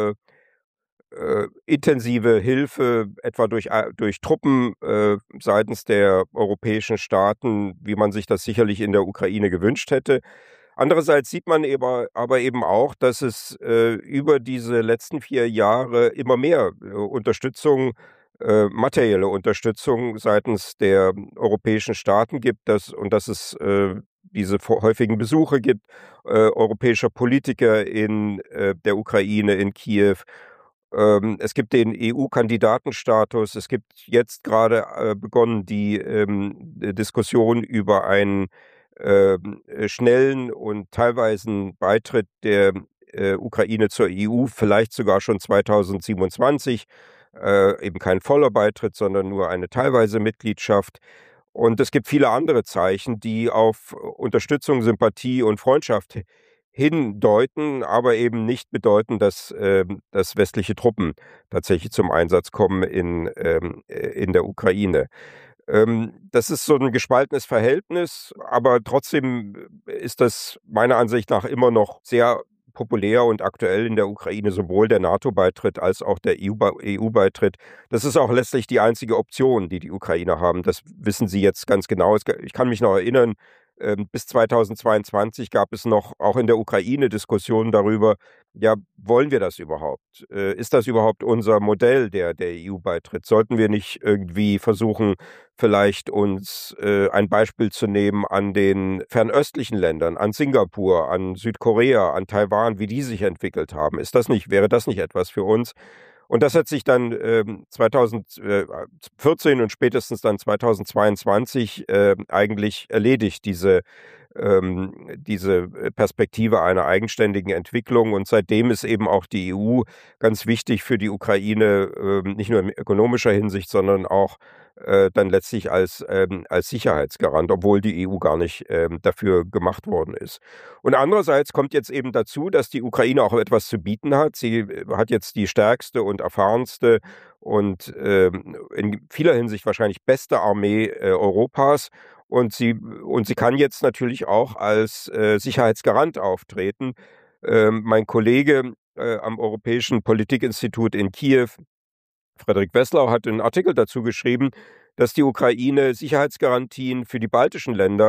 S2: intensive Hilfe, etwa durch Truppen seitens der europäischen Staaten, wie man sich das sicherlich in der Ukraine gewünscht hätte. Andererseits sieht man aber eben auch, dass es über diese letzten 4 Jahre immer mehr materielle Unterstützung seitens der europäischen Staaten gibt, dass es diese häufigen Besuche gibt, europäischer Politiker in der Ukraine, in Kiew. Es gibt den EU-Kandidatenstatus. Es gibt jetzt gerade begonnen die Diskussion über einen schnellen und teilweisen Beitritt der Ukraine zur EU, vielleicht sogar schon 2027. Eben kein voller Beitritt, sondern nur eine teilweise Mitgliedschaft. Und es gibt viele andere Zeichen, die auf Unterstützung, Sympathie und Freundschaft hindeuten, aber eben nicht bedeuten, dass westliche Truppen tatsächlich zum Einsatz kommen in der Ukraine. Das ist so ein gespaltenes Verhältnis, aber trotzdem ist das meiner Ansicht nach immer noch sehr populär und aktuell in der Ukraine, sowohl der NATO-Beitritt als auch der EU-Beitritt. Das ist auch letztlich die einzige Option, die Ukrainer haben. Das wissen Sie jetzt ganz genau. Ich kann mich noch erinnern, bis 2022 gab es noch auch in der Ukraine Diskussionen darüber, ja, wollen wir das überhaupt? Ist das überhaupt unser Modell, der EU-Beitritt? Sollten wir nicht irgendwie versuchen, vielleicht uns ein Beispiel zu nehmen an den fernöstlichen Ländern, an Singapur, an Südkorea, an Taiwan, wie die sich entwickelt haben? Wäre das nicht etwas für uns? Und das hat sich dann 2014 und spätestens dann 2022 eigentlich erledigt, diese Perspektive einer eigenständigen Entwicklung. Und seitdem ist eben auch die EU ganz wichtig für die Ukraine, nicht nur in ökonomischer Hinsicht, sondern auch dann letztlich als Sicherheitsgarant, obwohl die EU gar nicht dafür gemacht worden ist. Und andererseits kommt jetzt eben dazu, dass die Ukraine auch etwas zu bieten hat. Sie hat jetzt die stärkste und erfahrenste und in vieler Hinsicht wahrscheinlich beste Armee Europas. Und sie kann jetzt natürlich auch als Sicherheitsgarant auftreten. Mein Kollege am Europäischen Politikinstitut in Kiew, Frederik Wesslau, hat einen Artikel dazu geschrieben, dass die Ukraine Sicherheitsgarantien für die baltischen Länder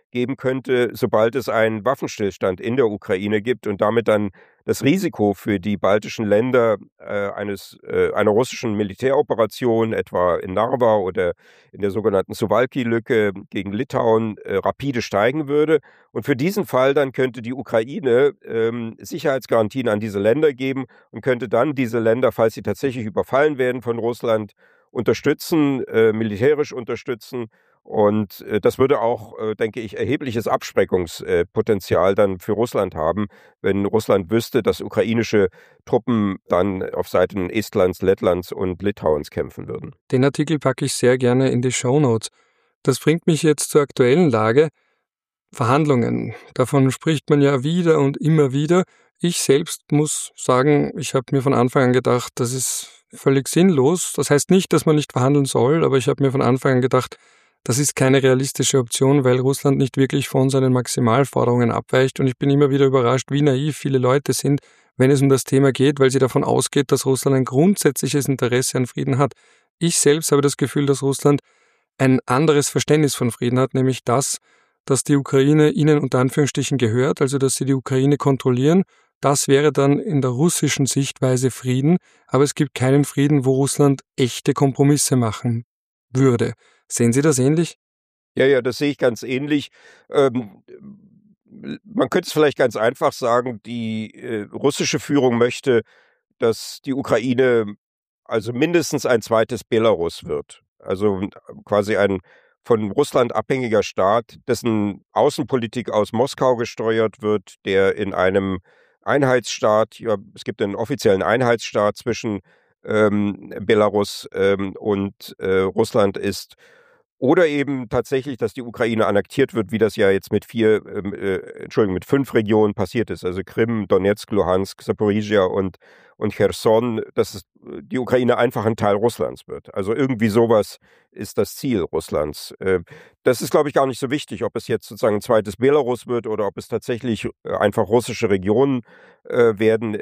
S2: geben könnte, sobald es einen Waffenstillstand in der Ukraine gibt und damit dann das Risiko für die baltischen Länder einer russischen Militäroperation, etwa in Narva oder in der sogenannten Suwałki-Lücke gegen Litauen, rapide steigen würde. Und für diesen Fall dann könnte die Ukraine Sicherheitsgarantien an diese Länder geben und könnte dann diese Länder, falls sie tatsächlich überfallen werden von Russland, unterstützen, militärisch unterstützen. Und das würde auch, denke ich, erhebliches Abschreckungspotenzial dann für Russland haben, wenn Russland wüsste, dass ukrainische Truppen dann auf Seiten Estlands, Lettlands und Litauens kämpfen würden.
S1: Den Artikel packe ich sehr gerne in die Shownotes. Das bringt mich jetzt zur aktuellen Lage. Verhandlungen. Davon spricht man ja wieder und immer wieder. Ich selbst muss sagen, ich habe mir von Anfang an gedacht, das ist völlig sinnlos. Das heißt nicht, dass man nicht verhandeln soll, aber ich habe mir von Anfang an gedacht, das ist keine realistische Option, weil Russland nicht wirklich von seinen Maximalforderungen abweicht. Und ich bin immer wieder überrascht, wie naiv viele Leute sind, wenn es um das Thema geht, weil sie davon ausgeht, dass Russland ein grundsätzliches Interesse an Frieden hat. Ich selbst habe das Gefühl, dass Russland ein anderes Verständnis von Frieden hat, nämlich das, dass die Ukraine ihnen unter Anführungsstrichen gehört, also dass sie die Ukraine kontrollieren. Das wäre dann in der russischen Sichtweise Frieden, aber es gibt keinen Frieden, wo Russland echte Kompromisse machen würde. Sehen Sie das ähnlich?
S2: Ja, das sehe ich ganz ähnlich. Man könnte es vielleicht ganz einfach sagen, die russische Führung möchte, dass die Ukraine also mindestens ein zweites Belarus wird. Also quasi ein von Russland abhängiger Staat, dessen Außenpolitik aus Moskau gesteuert wird, der in einem Einheitsstaat, ja, es gibt einen offiziellen Einheitsstaat zwischen Belarus und Russland ist. Oder eben tatsächlich, dass die Ukraine annektiert wird, wie das ja jetzt mit 5 Regionen passiert ist. Also Krim, Donetsk, Luhansk, Saporizhia und Cherson, dass die Ukraine einfach ein Teil Russlands wird. Also irgendwie sowas ist das Ziel Russlands. Das ist, glaube ich, gar nicht so wichtig, ob es jetzt sozusagen ein zweites Belarus wird oder ob es tatsächlich einfach russische Regionen werden,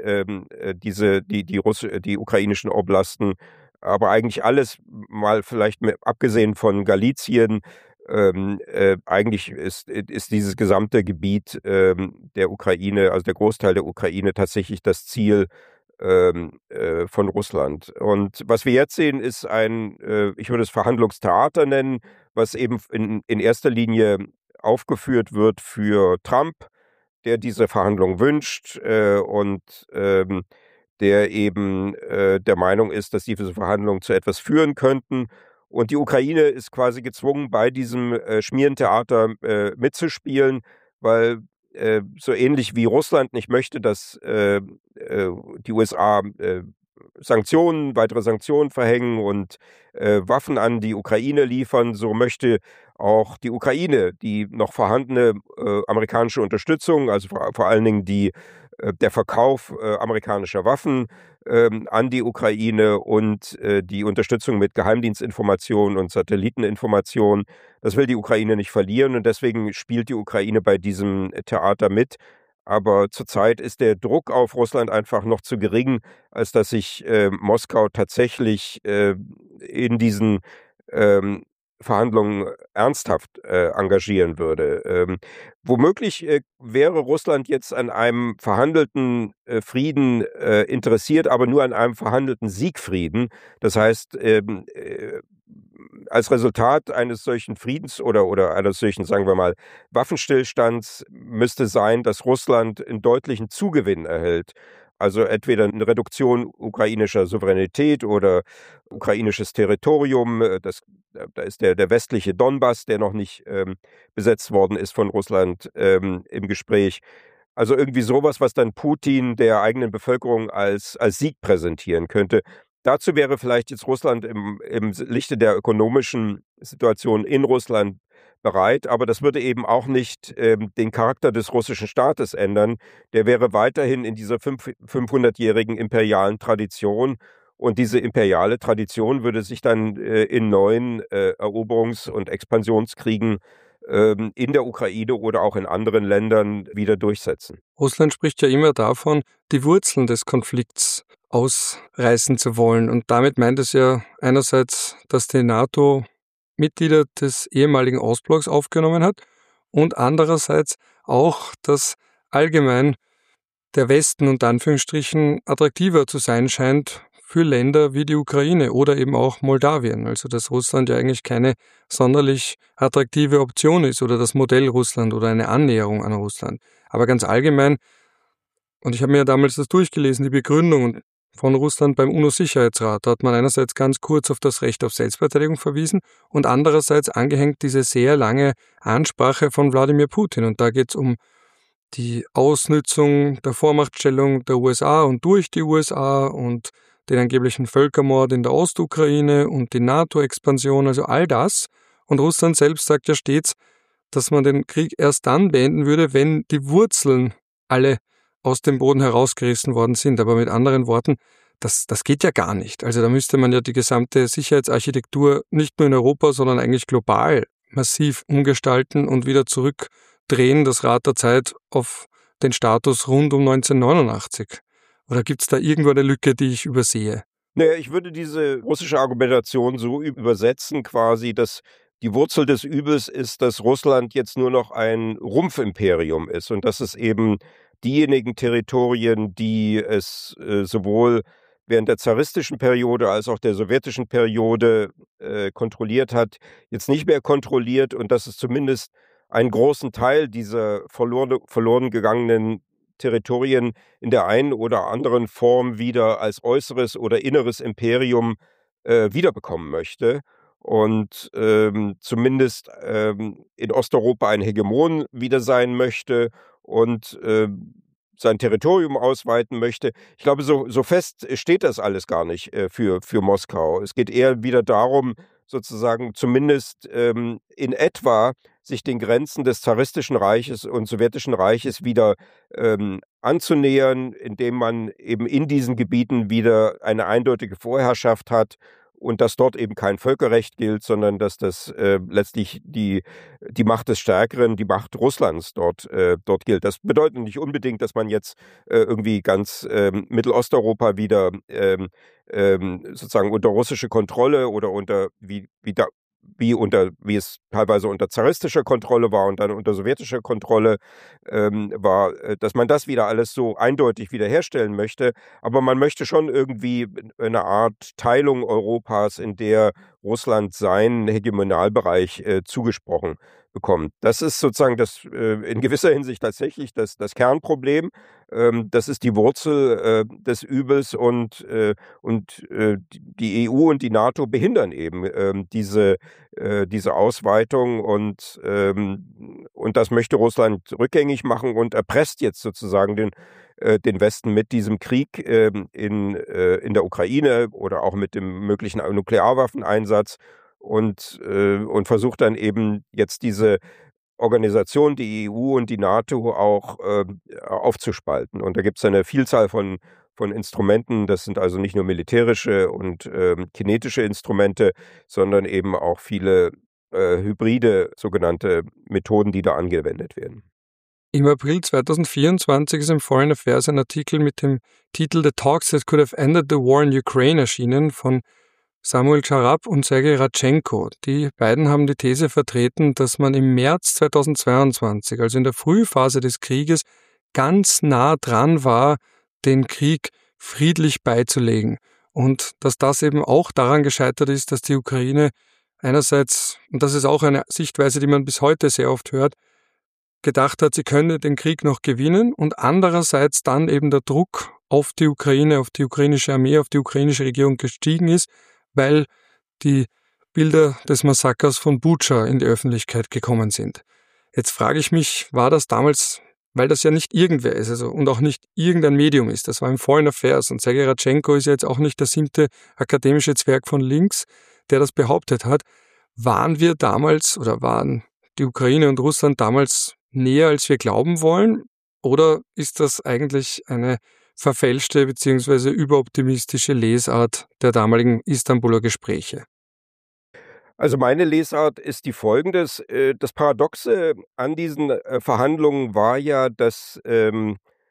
S2: die ukrainischen Oblasten. Aber eigentlich alles, mal vielleicht abgesehen von Galizien, eigentlich ist dieses gesamte Gebiet der Ukraine, also der Großteil der Ukraine, tatsächlich das Ziel von Russland. Und was wir jetzt sehen, ist ich würde es Verhandlungstheater nennen, was eben in erster Linie aufgeführt wird für Trump, der diese Verhandlungen wünscht und der eben der Meinung ist, dass diese Verhandlungen zu etwas führen könnten. Und die Ukraine ist quasi gezwungen, bei diesem Schmierentheater mitzuspielen, weil so ähnlich wie Russland nicht möchte, dass die USA weitere Sanktionen verhängen und Waffen an die Ukraine liefern, so möchte auch die Ukraine die noch vorhandene amerikanische Unterstützung, also vor allen Dingen der Verkauf amerikanischer Waffen an die Ukraine und die Unterstützung mit Geheimdienstinformationen und Satelliteninformationen. Das will die Ukraine nicht verlieren und deswegen spielt die Ukraine bei diesem Theater mit. Aber zurzeit ist der Druck auf Russland einfach noch zu gering, als dass sich Moskau tatsächlich in diesen Verhandlungen ernsthaft engagieren würde. Womöglich wäre Russland jetzt an einem verhandelten Frieden interessiert, aber nur an einem verhandelten Siegfrieden. Das heißt, als Resultat eines solchen Friedens oder eines solchen, sagen wir mal, Waffenstillstands müsste sein, dass Russland einen deutlichen Zugewinn erhält. Also entweder eine Reduktion ukrainischer Souveränität oder ukrainisches Territorium. Da ist der westliche Donbass, der noch nicht besetzt worden ist von Russland, im Gespräch. Also irgendwie sowas, was dann Putin der eigenen Bevölkerung als Sieg präsentieren könnte. Dazu wäre vielleicht jetzt Russland im Lichte der ökonomischen Situation in Russland bereit, aber das würde eben auch nicht den Charakter des russischen Staates ändern. Der wäre weiterhin in dieser 500-jährigen imperialen Tradition und diese imperiale Tradition würde sich dann in neuen Eroberungs- und Expansionskriegen in der Ukraine oder auch in anderen Ländern wieder durchsetzen.
S1: Russland spricht ja immer davon, die Wurzeln des Konflikts ausreißen zu wollen. Und damit meint es ja einerseits, dass die NATO Mitglieder des ehemaligen Ostblocks aufgenommen hat und andererseits auch, dass allgemein der Westen unter Anführungsstrichen attraktiver zu sein scheint für Länder wie die Ukraine oder eben auch Moldawien. Also dass Russland ja eigentlich keine sonderlich attraktive Option ist oder das Modell Russland oder eine Annäherung an Russland. Aber ganz allgemein, und ich habe mir ja damals das durchgelesen, die Begründung von Russland beim UNO-Sicherheitsrat, da hat man einerseits ganz kurz auf das Recht auf Selbstverteidigung verwiesen und andererseits angehängt diese sehr lange Ansprache von Wladimir Putin. Und da geht es um die Ausnützung der Vormachtstellung der USA und durch die USA und den angeblichen Völkermord in der Ostukraine und die NATO-Expansion, also all das. Und Russland selbst sagt ja stets, dass man den Krieg erst dann beenden würde, wenn die Wurzeln alle aus dem Boden herausgerissen worden sind. Aber mit anderen Worten, das geht ja gar nicht. Also da müsste man ja die gesamte Sicherheitsarchitektur nicht nur in Europa, sondern eigentlich global massiv umgestalten und wieder zurückdrehen, das Rad der Zeit auf den Status rund um 1989. Oder gibt es da irgendwo eine Lücke, die ich übersehe?
S2: Naja, ich würde diese russische Argumentation so übersetzen quasi, dass die Wurzel des Übels ist, dass Russland jetzt nur noch ein Rumpfimperium ist und dass es eben diejenigen Territorien, die es sowohl während der zaristischen Periode als auch der sowjetischen Periode kontrolliert hat, jetzt nicht mehr kontrolliert und dass es zumindest einen großen Teil dieser verloren gegangenen Territorien in der einen oder anderen Form wieder als äußeres oder inneres Imperium wiederbekommen möchte und zumindest in Osteuropa ein Hegemon wieder sein möchte und sein Territorium ausweiten möchte. Ich glaube, so fest steht das alles gar nicht für Moskau. Es geht eher wieder darum, sozusagen zumindest in etwa sich den Grenzen des zaristischen Reiches und sowjetischen Reiches wieder anzunähern, indem man eben in diesen Gebieten wieder eine eindeutige Vorherrschaft hat und dass dort eben kein Völkerrecht gilt, sondern dass das letztlich die Macht des Stärkeren, die Macht Russlands dort gilt. Das bedeutet nicht unbedingt, dass man jetzt irgendwie ganz Mittelosteuropa wieder sozusagen unter russische Kontrolle oder unter wie es teilweise unter zaristischer Kontrolle war und dann unter sowjetischer Kontrolle war, dass man das wieder alles so eindeutig wiederherstellen möchte. Aber man möchte schon irgendwie eine Art Teilung Europas, in der Russland seinen Hegemonialbereich zugesprochen bekommt. Das ist sozusagen in gewisser Hinsicht tatsächlich das Kernproblem. Das ist die Wurzel des Übels und die EU und die NATO behindern eben diese Ausweitung und das möchte Russland rückgängig machen und erpresst jetzt sozusagen den Westen mit diesem Krieg in der Ukraine oder auch mit dem möglichen Nuklearwaffeneinsatz und versucht dann eben jetzt diese Organisation, die EU und die NATO auch aufzuspalten. Und da gibt es eine Vielzahl von Instrumenten, das sind also nicht nur militärische und kinetische Instrumente, sondern eben auch viele hybride sogenannte Methoden, die da angewendet werden.
S1: Im April 2024 ist im Foreign Affairs ein Artikel mit dem Titel The Talks That Could Have Ended the War in Ukraine erschienen von Samuel Charab und Sergei Radchenko. Die beiden haben die These vertreten, dass man im März 2022, also in der Frühphase des Krieges, ganz nah dran war, den Krieg friedlich beizulegen. Und dass das eben auch daran gescheitert ist, dass die Ukraine einerseits, und das ist auch eine Sichtweise, die man bis heute sehr oft hört, gedacht hat, sie könne den Krieg noch gewinnen und andererseits dann eben der Druck auf die Ukraine, auf die ukrainische Armee, auf die ukrainische Regierung gestiegen ist, weil die Bilder des Massakers von Butscha in die Öffentlichkeit gekommen sind. Jetzt frage ich mich, war das damals, weil das ja nicht irgendwer ist und auch nicht irgendein Medium ist, das war im Foreign Affairs und Sergei Radchenko ist ja jetzt auch nicht der 7. akademische Zwerg von links, der das behauptet hat, waren wir damals oder waren die Ukraine und Russland damals näher, als wir glauben wollen? Oder ist das eigentlich eine verfälschte bzw. überoptimistische Lesart der damaligen Istanbuler Gespräche?
S2: Also meine Lesart ist die folgende. Das Paradoxe an diesen Verhandlungen war ja, dass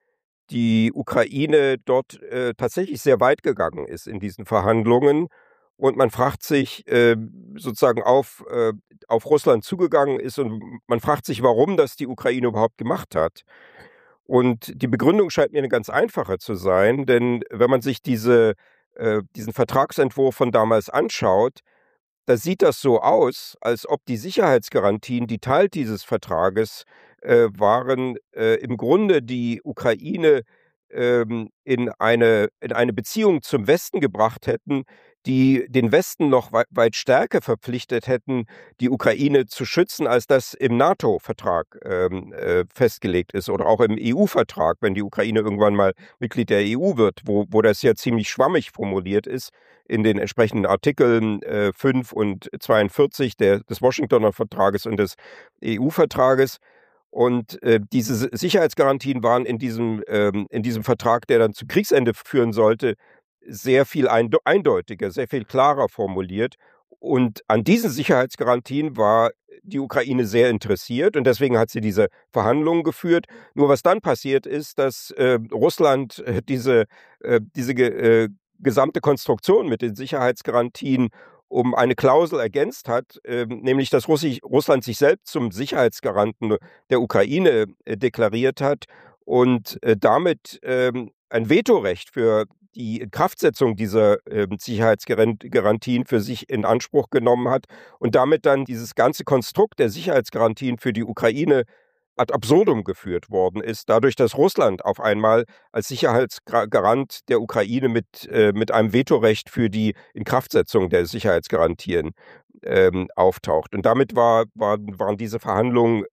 S2: die Ukraine dort tatsächlich sehr weit gegangen ist in diesen Verhandlungen und man fragt sich, sozusagen auf Russland zugegangen ist und man fragt sich, warum das die Ukraine überhaupt gemacht hat. Und die Begründung scheint mir eine ganz einfache zu sein, denn wenn man sich diesen Vertragsentwurf von damals anschaut, da sieht das so aus, als ob die Sicherheitsgarantien, die Teil dieses Vertrages waren, im Grunde die Ukraine in eine Beziehung zum Westen gebracht hätten, die den Westen noch weit stärker verpflichtet hätten, die Ukraine zu schützen, als das im NATO-Vertrag festgelegt ist oder auch im EU-Vertrag, wenn die Ukraine irgendwann mal Mitglied der EU wird, wo das ja ziemlich schwammig formuliert ist in den entsprechenden Artikeln 5 und 42 des Washingtoner Vertrages und des EU-Vertrages. Und diese Sicherheitsgarantien waren in diesem Vertrag, der dann zu Kriegsende führen sollte, sehr viel eindeutiger, sehr viel klarer formuliert. Und an diesen Sicherheitsgarantien war die Ukraine sehr interessiert und deswegen hat sie diese Verhandlungen geführt. Nur was dann passiert ist, dass Russland diese gesamte Konstruktion mit den Sicherheitsgarantien um eine Klausel ergänzt hat, nämlich dass Russland sich selbst zum Sicherheitsgaranten der Ukraine deklariert hat und damit ein Vetorecht für die Inkraftsetzung dieser Sicherheitsgarantien für sich in Anspruch genommen hat und damit dann dieses ganze Konstrukt der Sicherheitsgarantien für die Ukraine ad absurdum geführt worden ist, dadurch, dass Russland auf einmal als Sicherheitsgarant der Ukraine mit einem Vetorecht für die Inkraftsetzung der Sicherheitsgarantien auftaucht. Und damit waren diese Verhandlungen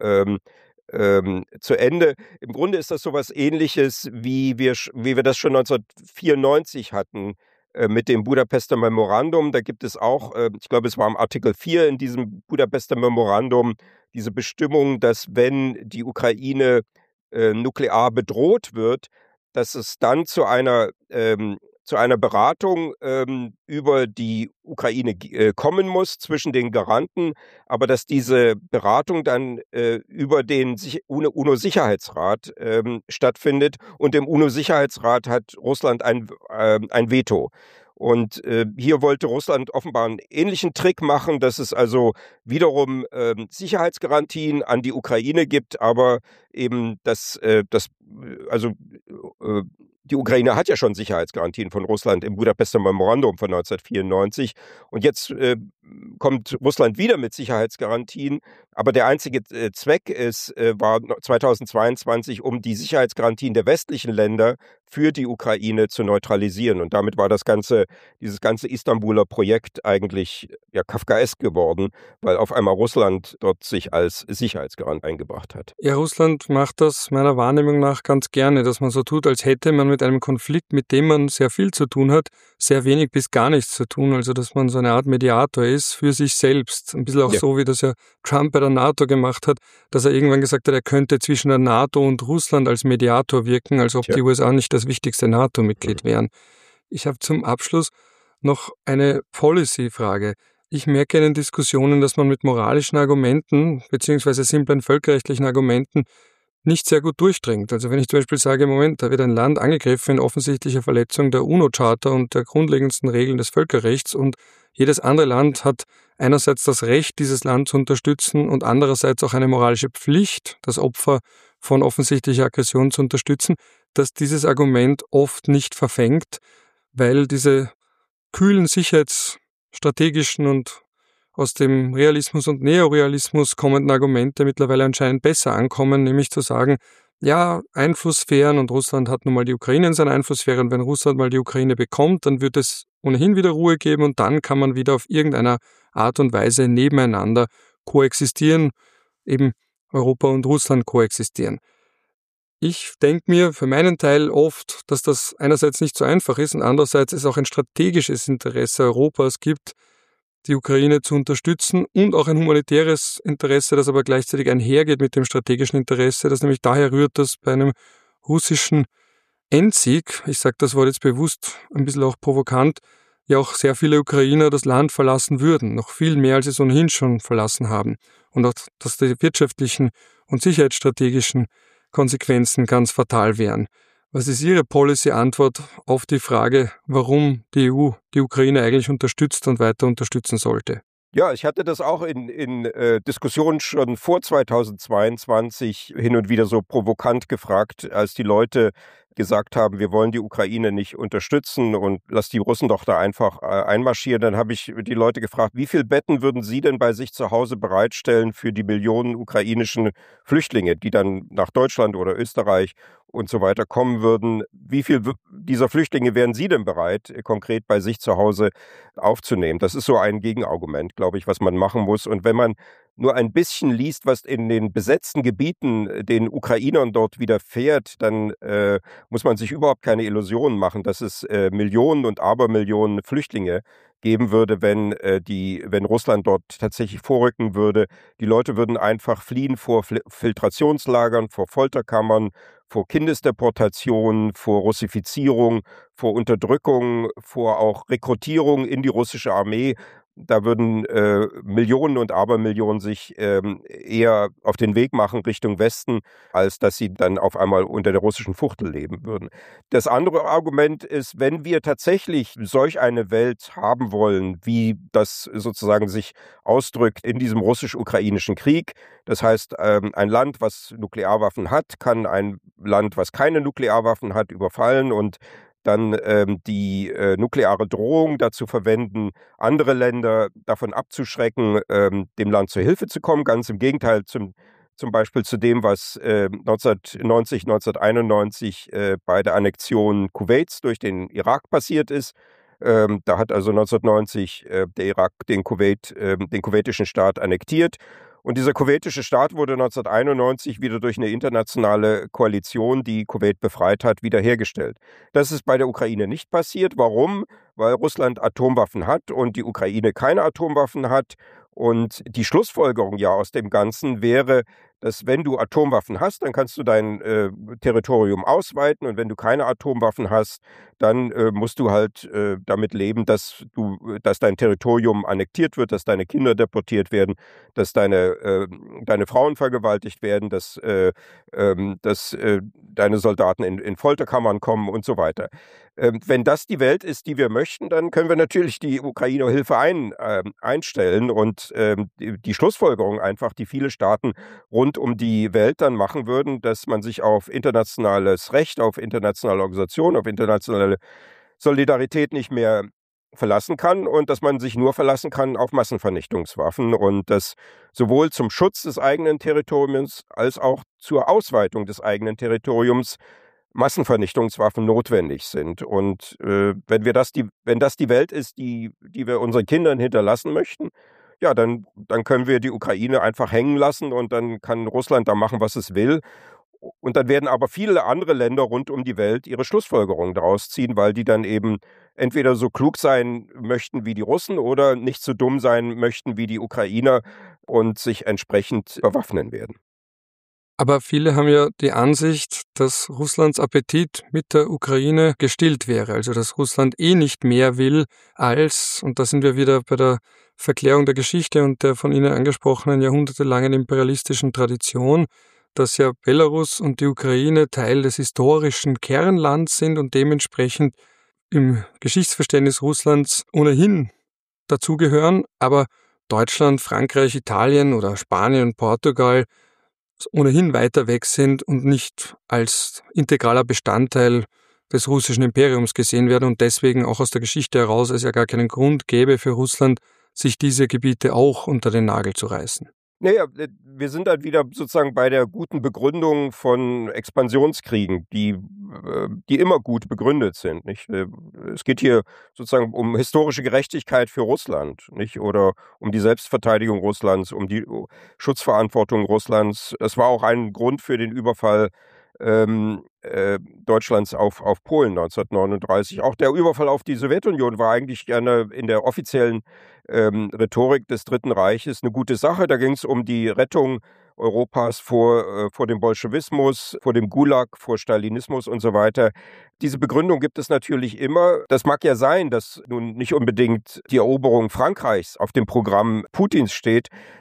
S2: zu Ende. Im Grunde ist das sowas Ähnliches, wie wir das schon 1994 hatten mit dem Budapester Memorandum. Da gibt es auch, ich glaube, es war im Artikel 4 in diesem Budapester Memorandum, diese Bestimmung, dass wenn die Ukraine nuklear bedroht wird, dass es dann zu einer Beratung über die Ukraine kommen muss zwischen den Garanten, aber dass diese Beratung dann über den UNO-Sicherheitsrat stattfindet und im UNO-Sicherheitsrat hat Russland ein Veto. Und hier wollte Russland offenbar einen ähnlichen Trick machen, dass es also wiederum Sicherheitsgarantien an die Ukraine gibt, aber eben die Ukraine hat ja schon Sicherheitsgarantien von Russland im Budapester Memorandum von 1994 und jetzt kommt Russland wieder mit Sicherheitsgarantien, aber der einzige Zweck war 2022, um die Sicherheitsgarantien der westlichen Länder für die Ukraine zu neutralisieren und damit war dieses ganze Istanbuler Projekt eigentlich ja kafkaesk geworden, weil auf einmal Russland dort sich als Sicherheitsgarant eingebracht hat.
S1: Ja, Russland macht das meiner Wahrnehmung nach ganz gerne, dass man so tut, als hätte man mit einem Konflikt, mit dem man sehr viel zu tun hat, sehr wenig bis gar nichts zu tun. Also dass man so eine Art Mediator ist für sich selbst. Ein bisschen auch so, wie das ja Trump bei der NATO gemacht hat, dass er irgendwann gesagt hat, er könnte zwischen der NATO und Russland als Mediator wirken, als ob die USA nicht das wichtigste NATO-Mitglied wären. Ich habe zum Abschluss noch eine Policy-Frage. Ich merke in den Diskussionen, dass man mit moralischen Argumenten beziehungsweise simplen völkerrechtlichen Argumenten nicht sehr gut durchdringt. Also wenn ich zum Beispiel sage, Moment, da wird ein Land angegriffen in offensichtlicher Verletzung der UNO-Charta und der grundlegendsten Regeln des Völkerrechts und jedes andere Land hat einerseits das Recht, dieses Land zu unterstützen und andererseits auch eine moralische Pflicht, das Opfer von offensichtlicher Aggression zu unterstützen, dass dieses Argument oft nicht verfängt, weil diese kühlen sicherheitsstrategischen und aus dem Realismus und Neorealismus kommenden Argumente mittlerweile anscheinend besser ankommen, nämlich zu sagen, ja, Einflusssphären und Russland hat nun mal die Ukraine in seiner Einflusssphäre und wenn Russland mal die Ukraine bekommt, dann wird es ohnehin wieder Ruhe geben und dann kann man wieder auf irgendeiner Art und Weise nebeneinander koexistieren, eben Europa und Russland koexistieren. Ich denke mir für meinen Teil oft, dass das einerseits nicht so einfach ist und andererseits es auch ein strategisches Interesse Europas gibt, die Ukraine zu unterstützen und auch ein humanitäres Interesse, das aber gleichzeitig einhergeht mit dem strategischen Interesse, das nämlich daher rührt, dass bei einem russischen Endsieg, ich sage das Wort jetzt bewusst ein bisschen auch provokant, ja auch sehr viele Ukrainer das Land verlassen würden, noch viel mehr, als sie es ohnehin schon verlassen haben. Und auch, dass die wirtschaftlichen und sicherheitsstrategischen Konsequenzen ganz fatal wären. Was ist Ihre Policy-Antwort auf die Frage, warum die EU die Ukraine eigentlich unterstützt und weiter unterstützen sollte?
S2: Ja, ich hatte das auch in Diskussionen schon vor 2022 hin und wieder so provokant gefragt, als die Leute gesagt haben, wir wollen die Ukraine nicht unterstützen und lass die Russen doch da einfach einmarschieren. Dann habe ich die Leute gefragt, wie viele Betten würden Sie denn bei sich zu Hause bereitstellen für die Millionen ukrainischen Flüchtlinge, die dann nach Deutschland oder Österreich und so weiter kommen würden? Wie viel dieser Flüchtlinge wären Sie denn bereit, konkret bei sich zu Hause aufzunehmen? Das ist so ein Gegenargument, glaube ich, was man machen muss. Und wenn man nur ein bisschen liest, was in den besetzten Gebieten den Ukrainern dort widerfährt, dann muss man sich überhaupt keine Illusionen machen, dass es Millionen und Abermillionen Flüchtlinge geben würde, wenn Russland dort tatsächlich vorrücken würde. Die Leute würden einfach fliehen vor Filtrationslagern, vor Folterkammern, vor Kindesdeportation, vor Russifizierung, vor Unterdrückung, vor auch Rekrutierung in die russische Armee. Da würden Millionen und Abermillionen sich eher auf den Weg machen Richtung Westen, als dass sie dann auf einmal unter der russischen Fuchtel leben würden. Das andere Argument ist, wenn wir tatsächlich solch eine Welt haben wollen, wie das sozusagen sich ausdrückt in diesem russisch-ukrainischen Krieg, das heißt, ein Land, was Nuklearwaffen hat, kann ein Land, was keine Nuklearwaffen hat, überfallen und dann die nukleare Drohung dazu verwenden, andere Länder davon abzuschrecken, dem Land zur Hilfe zu kommen. Ganz im Gegenteil zum Beispiel zu dem, was 1991 bei der Annexion Kuwaits durch den Irak passiert ist. Da hat also 1990 der Irak den kuwaitischen Staat annektiert. Und dieser kuwaitische Staat wurde 1991 wieder durch eine internationale Koalition, die Kuwait befreit hat, wiederhergestellt. Das ist bei der Ukraine nicht passiert. Warum? Weil Russland Atomwaffen hat und die Ukraine keine Atomwaffen hat. Und die Schlussfolgerung ja aus dem Ganzen wäre, dass wenn du Atomwaffen hast, dann kannst du dein Territorium ausweiten und wenn du keine Atomwaffen hast, dann musst du halt damit leben, dass dein Territorium annektiert wird, dass deine Kinder deportiert werden, dass deine Frauen vergewaltigt werden, dass deine Soldaten in Folterkammern kommen und so weiter. Wenn das die Welt ist, die wir möchten, dann können wir natürlich die Ukraine-Hilfe einstellen und die Schlussfolgerung einfach, die viele Staaten rund um die Welt dann machen würden, dass man sich auf internationales Recht, auf internationale Organisationen, auf internationale Solidarität nicht mehr verlassen kann und dass man sich nur verlassen kann auf Massenvernichtungswaffen und dass sowohl zum Schutz des eigenen Territoriums als auch zur Ausweitung des eigenen Territoriums Massenvernichtungswaffen notwendig sind. Und wenn das die Welt ist, die wir unseren Kindern hinterlassen möchten, ja, dann können wir die Ukraine einfach hängen lassen und dann kann Russland da machen, was es will. Und dann werden aber viele andere Länder rund um die Welt ihre Schlussfolgerungen daraus ziehen, weil die dann eben entweder so klug sein möchten wie die Russen oder nicht so dumm sein möchten wie die Ukrainer und sich entsprechend bewaffnen werden.
S1: Aber viele haben ja die Ansicht, dass Russlands Appetit mit der Ukraine gestillt wäre, also dass Russland nicht mehr will als, und da sind wir wieder bei der Verklärung der Geschichte und der von Ihnen angesprochenen jahrhundertelangen imperialistischen Tradition, dass ja Belarus und die Ukraine Teil des historischen Kernlands sind und dementsprechend im Geschichtsverständnis Russlands ohnehin dazugehören, aber Deutschland, Frankreich, Italien oder Spanien, Portugal ohnehin weiter weg sind und nicht als integraler Bestandteil des russischen Imperiums gesehen werden und deswegen auch aus der Geschichte heraus es ja gar keinen Grund gäbe für Russland, sich diese Gebiete auch unter den Nagel zu reißen.
S2: Naja, wir sind halt wieder sozusagen bei der guten Begründung von Expansionskriegen, die immer gut begründet sind, nicht? Es geht hier sozusagen um historische Gerechtigkeit für Russland, nicht? Oder um die Selbstverteidigung Russlands, um die Schutzverantwortung Russlands. Das war auch ein Grund für den Überfall Deutschlands auf Polen 1939. Auch der Überfall auf die Sowjetunion war eigentlich gerne in der offiziellen Rhetorik des Dritten Reiches eine gute Sache. Da ging es um die Rettung Europas vor dem Bolschewismus, vor dem Gulag, vor Stalinismus und so weiter. Diese Begründung gibt es natürlich immer. Das mag ja sein, dass nun nicht unbedingt die Eroberung Frankreichs auf dem Programm Putins steht,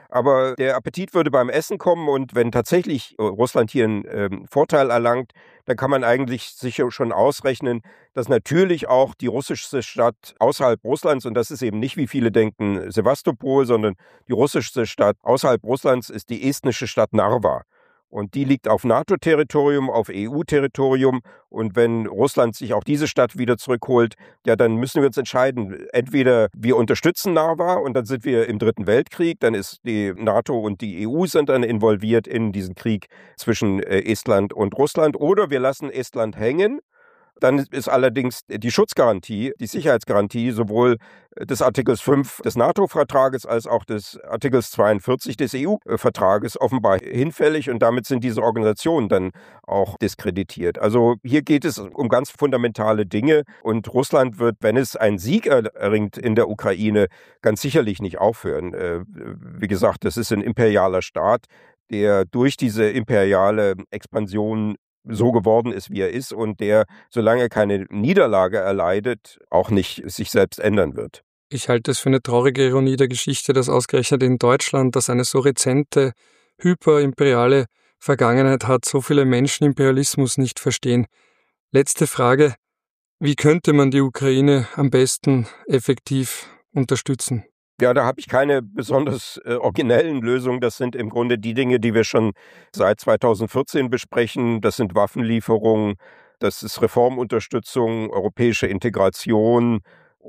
S2: Aber der Appetit würde beim Essen kommen und wenn tatsächlich Russland hier einen Vorteil erlangt, dann kann man eigentlich sich schon ausrechnen, dass natürlich auch die russischste Stadt außerhalb Russlands, und das ist eben nicht, wie viele denken, Sewastopol, sondern die russischste Stadt außerhalb Russlands ist die estnische Stadt Narva. Und die liegt auf NATO-Territorium, auf EU-Territorium. Und wenn Russland sich auch diese Stadt wieder zurückholt, ja, dann müssen wir uns entscheiden. Entweder wir unterstützen Narva und dann sind wir im Dritten Weltkrieg, dann ist die NATO und die EU sind dann involviert in diesen Krieg zwischen Estland und Russland. Oder wir lassen Estland hängen. Dann ist allerdings die Schutzgarantie, die Sicherheitsgarantie sowohl des Artikels 5 des NATO-Vertrages als auch des Artikels 42 des EU-Vertrages offenbar hinfällig und damit sind diese Organisationen dann auch diskreditiert. Also hier geht es um ganz fundamentale Dinge und Russland wird, wenn es einen Sieg erringt in der Ukraine, ganz sicherlich nicht aufhören. Wie gesagt, das ist ein imperialer Staat, der durch diese imperiale Expansion so geworden ist, wie er ist und der, solange er keine Niederlage erleidet, auch nicht sich selbst ändern wird.
S1: Ich halte es für eine traurige Ironie der Geschichte, dass ausgerechnet in Deutschland, das eine so rezente, hyperimperiale Vergangenheit hat, so viele Menschen Imperialismus nicht verstehen. Letzte Frage. Wie könnte man die Ukraine am besten effektiv unterstützen?
S2: Ja, da habe ich keine besonders originellen Lösungen. Das sind im Grunde die Dinge, die wir schon seit 2014 besprechen. Das sind Waffenlieferungen, das ist Reformunterstützung, europäische Integration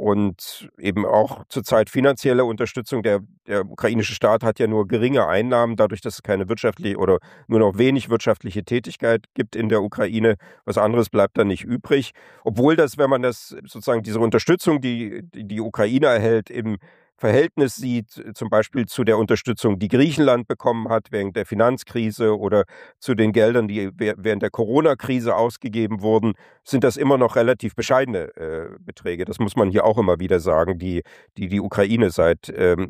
S2: und eben auch zurzeit finanzielle Unterstützung. Der ukrainische Staat hat ja nur geringe Einnahmen, dadurch, dass es keine wirtschaftliche oder nur noch wenig wirtschaftliche Tätigkeit gibt in der Ukraine. Was anderes bleibt dann nicht übrig. Obwohl das, wenn man das sozusagen diese Unterstützung, die Ukraine erhält, im Verhältnis sieht, zum Beispiel zu der Unterstützung, die Griechenland bekommen hat während der Finanzkrise oder zu den Geldern, die während der Corona-Krise ausgegeben wurden, sind das immer noch relativ bescheidene Beträge. Das muss man hier auch immer wieder sagen, die Ukraine seit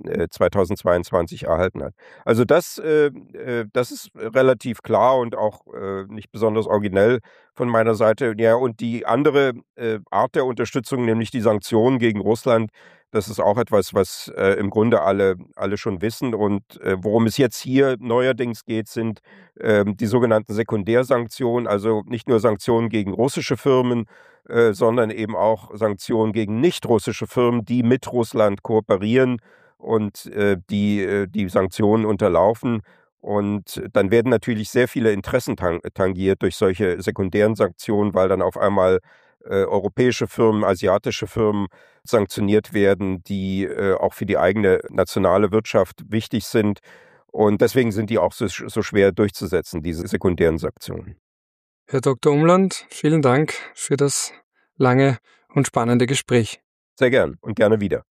S2: 2022 erhalten hat. Also das ist relativ klar und auch nicht besonders originell von meiner Seite. Ja, und die andere Art der Unterstützung, nämlich die Sanktionen gegen Russland, das ist auch etwas, was im Grunde alle schon wissen. Und worum es jetzt hier neuerdings geht, sind die sogenannten Sekundärsanktionen, also nicht nur Sanktionen gegen russische Firmen, sondern eben auch Sanktionen gegen nicht-russische Firmen, die mit Russland kooperieren und die Sanktionen unterlaufen. Und dann werden natürlich sehr viele Interessen tangiert durch solche sekundären Sanktionen, weil dann auf einmal europäische Firmen, asiatische Firmen sanktioniert werden, die auch für die eigene nationale Wirtschaft wichtig sind. Und deswegen sind die auch so schwer durchzusetzen, diese sekundären Sanktionen.
S1: Herr Dr. Umland, vielen Dank für das lange und spannende Gespräch.
S2: Sehr gern und gerne wieder.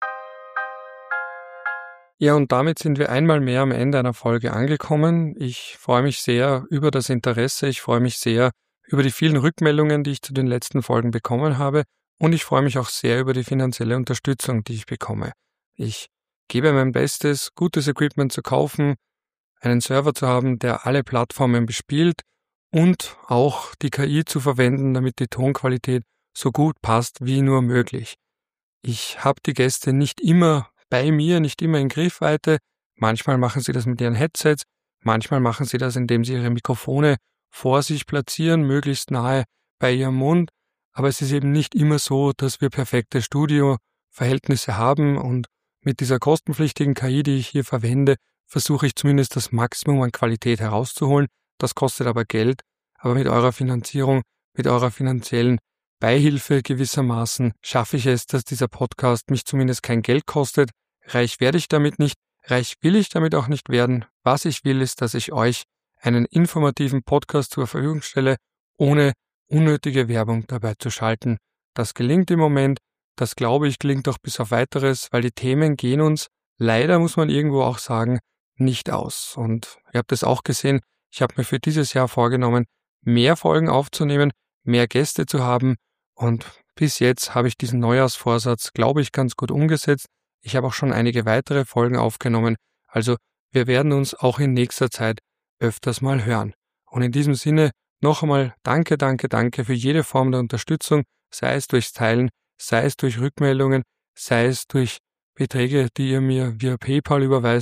S1: Ja, und damit sind wir einmal mehr am Ende einer Folge angekommen. Ich freue mich sehr über das Interesse. Ich freue mich sehr über die vielen Rückmeldungen, die ich zu den letzten Folgen bekommen habe. Und ich freue mich auch sehr über die finanzielle Unterstützung, die ich bekomme. Ich gebe mein Bestes, gutes Equipment zu kaufen, einen Server zu haben, der alle Plattformen bespielt und auch die KI zu verwenden, damit die Tonqualität so gut passt wie nur möglich. Ich habe die Gäste nicht immer bei mir, nicht immer in Griffweite. Manchmal machen sie das mit ihren Headsets, manchmal machen sie das, indem sie ihre Mikrofone vor sich platzieren, möglichst nahe bei ihrem Mund. Aber es ist eben nicht immer so, dass wir perfekte Studioverhältnisse haben und mit dieser kostenpflichtigen KI, die ich hier verwende, versuche ich zumindest das Maximum an Qualität herauszuholen. Das kostet aber Geld, aber mit eurer Finanzierung, mit eurer finanziellen Beihilfe gewissermaßen schaffe ich es, dass dieser Podcast mich zumindest kein Geld kostet. Reich werde ich damit nicht, reich will ich damit auch nicht werden. Was ich will, ist, dass ich euch einen informativen Podcast zur Verfügung stelle, ohne unnötige Werbung dabei zu schalten. Das gelingt im Moment, das glaube ich gelingt auch bis auf Weiteres, weil die Themen gehen uns, leider muss man irgendwo auch sagen, nicht aus. Und ihr habt es auch gesehen, ich habe mir für dieses Jahr vorgenommen, mehr Folgen aufzunehmen, mehr Gäste zu haben und bis jetzt habe ich diesen Neujahrsvorsatz, glaube ich, ganz gut umgesetzt. Ich habe auch schon einige weitere Folgen aufgenommen, also wir werden uns auch in nächster Zeit öfters mal hören. Und in diesem Sinne noch einmal danke für jede Form der Unterstützung, sei es durchs Teilen, sei es durch Rückmeldungen, sei es durch Beträge, die ihr mir via PayPal überweist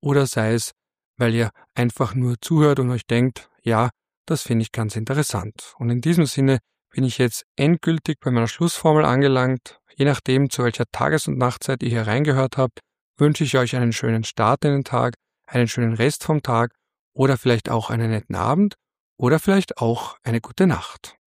S1: oder sei es, weil ihr einfach nur zuhört und euch denkt, ja, das finde ich ganz interessant. Und in diesem Sinne bin ich jetzt endgültig bei meiner Schlussformel angelangt. Je nachdem, zu welcher Tages- und Nachtzeit ihr hier reingehört habt, wünsche ich euch einen schönen Start in den Tag, einen schönen Rest vom Tag oder vielleicht auch einen netten Abend oder vielleicht auch eine gute Nacht.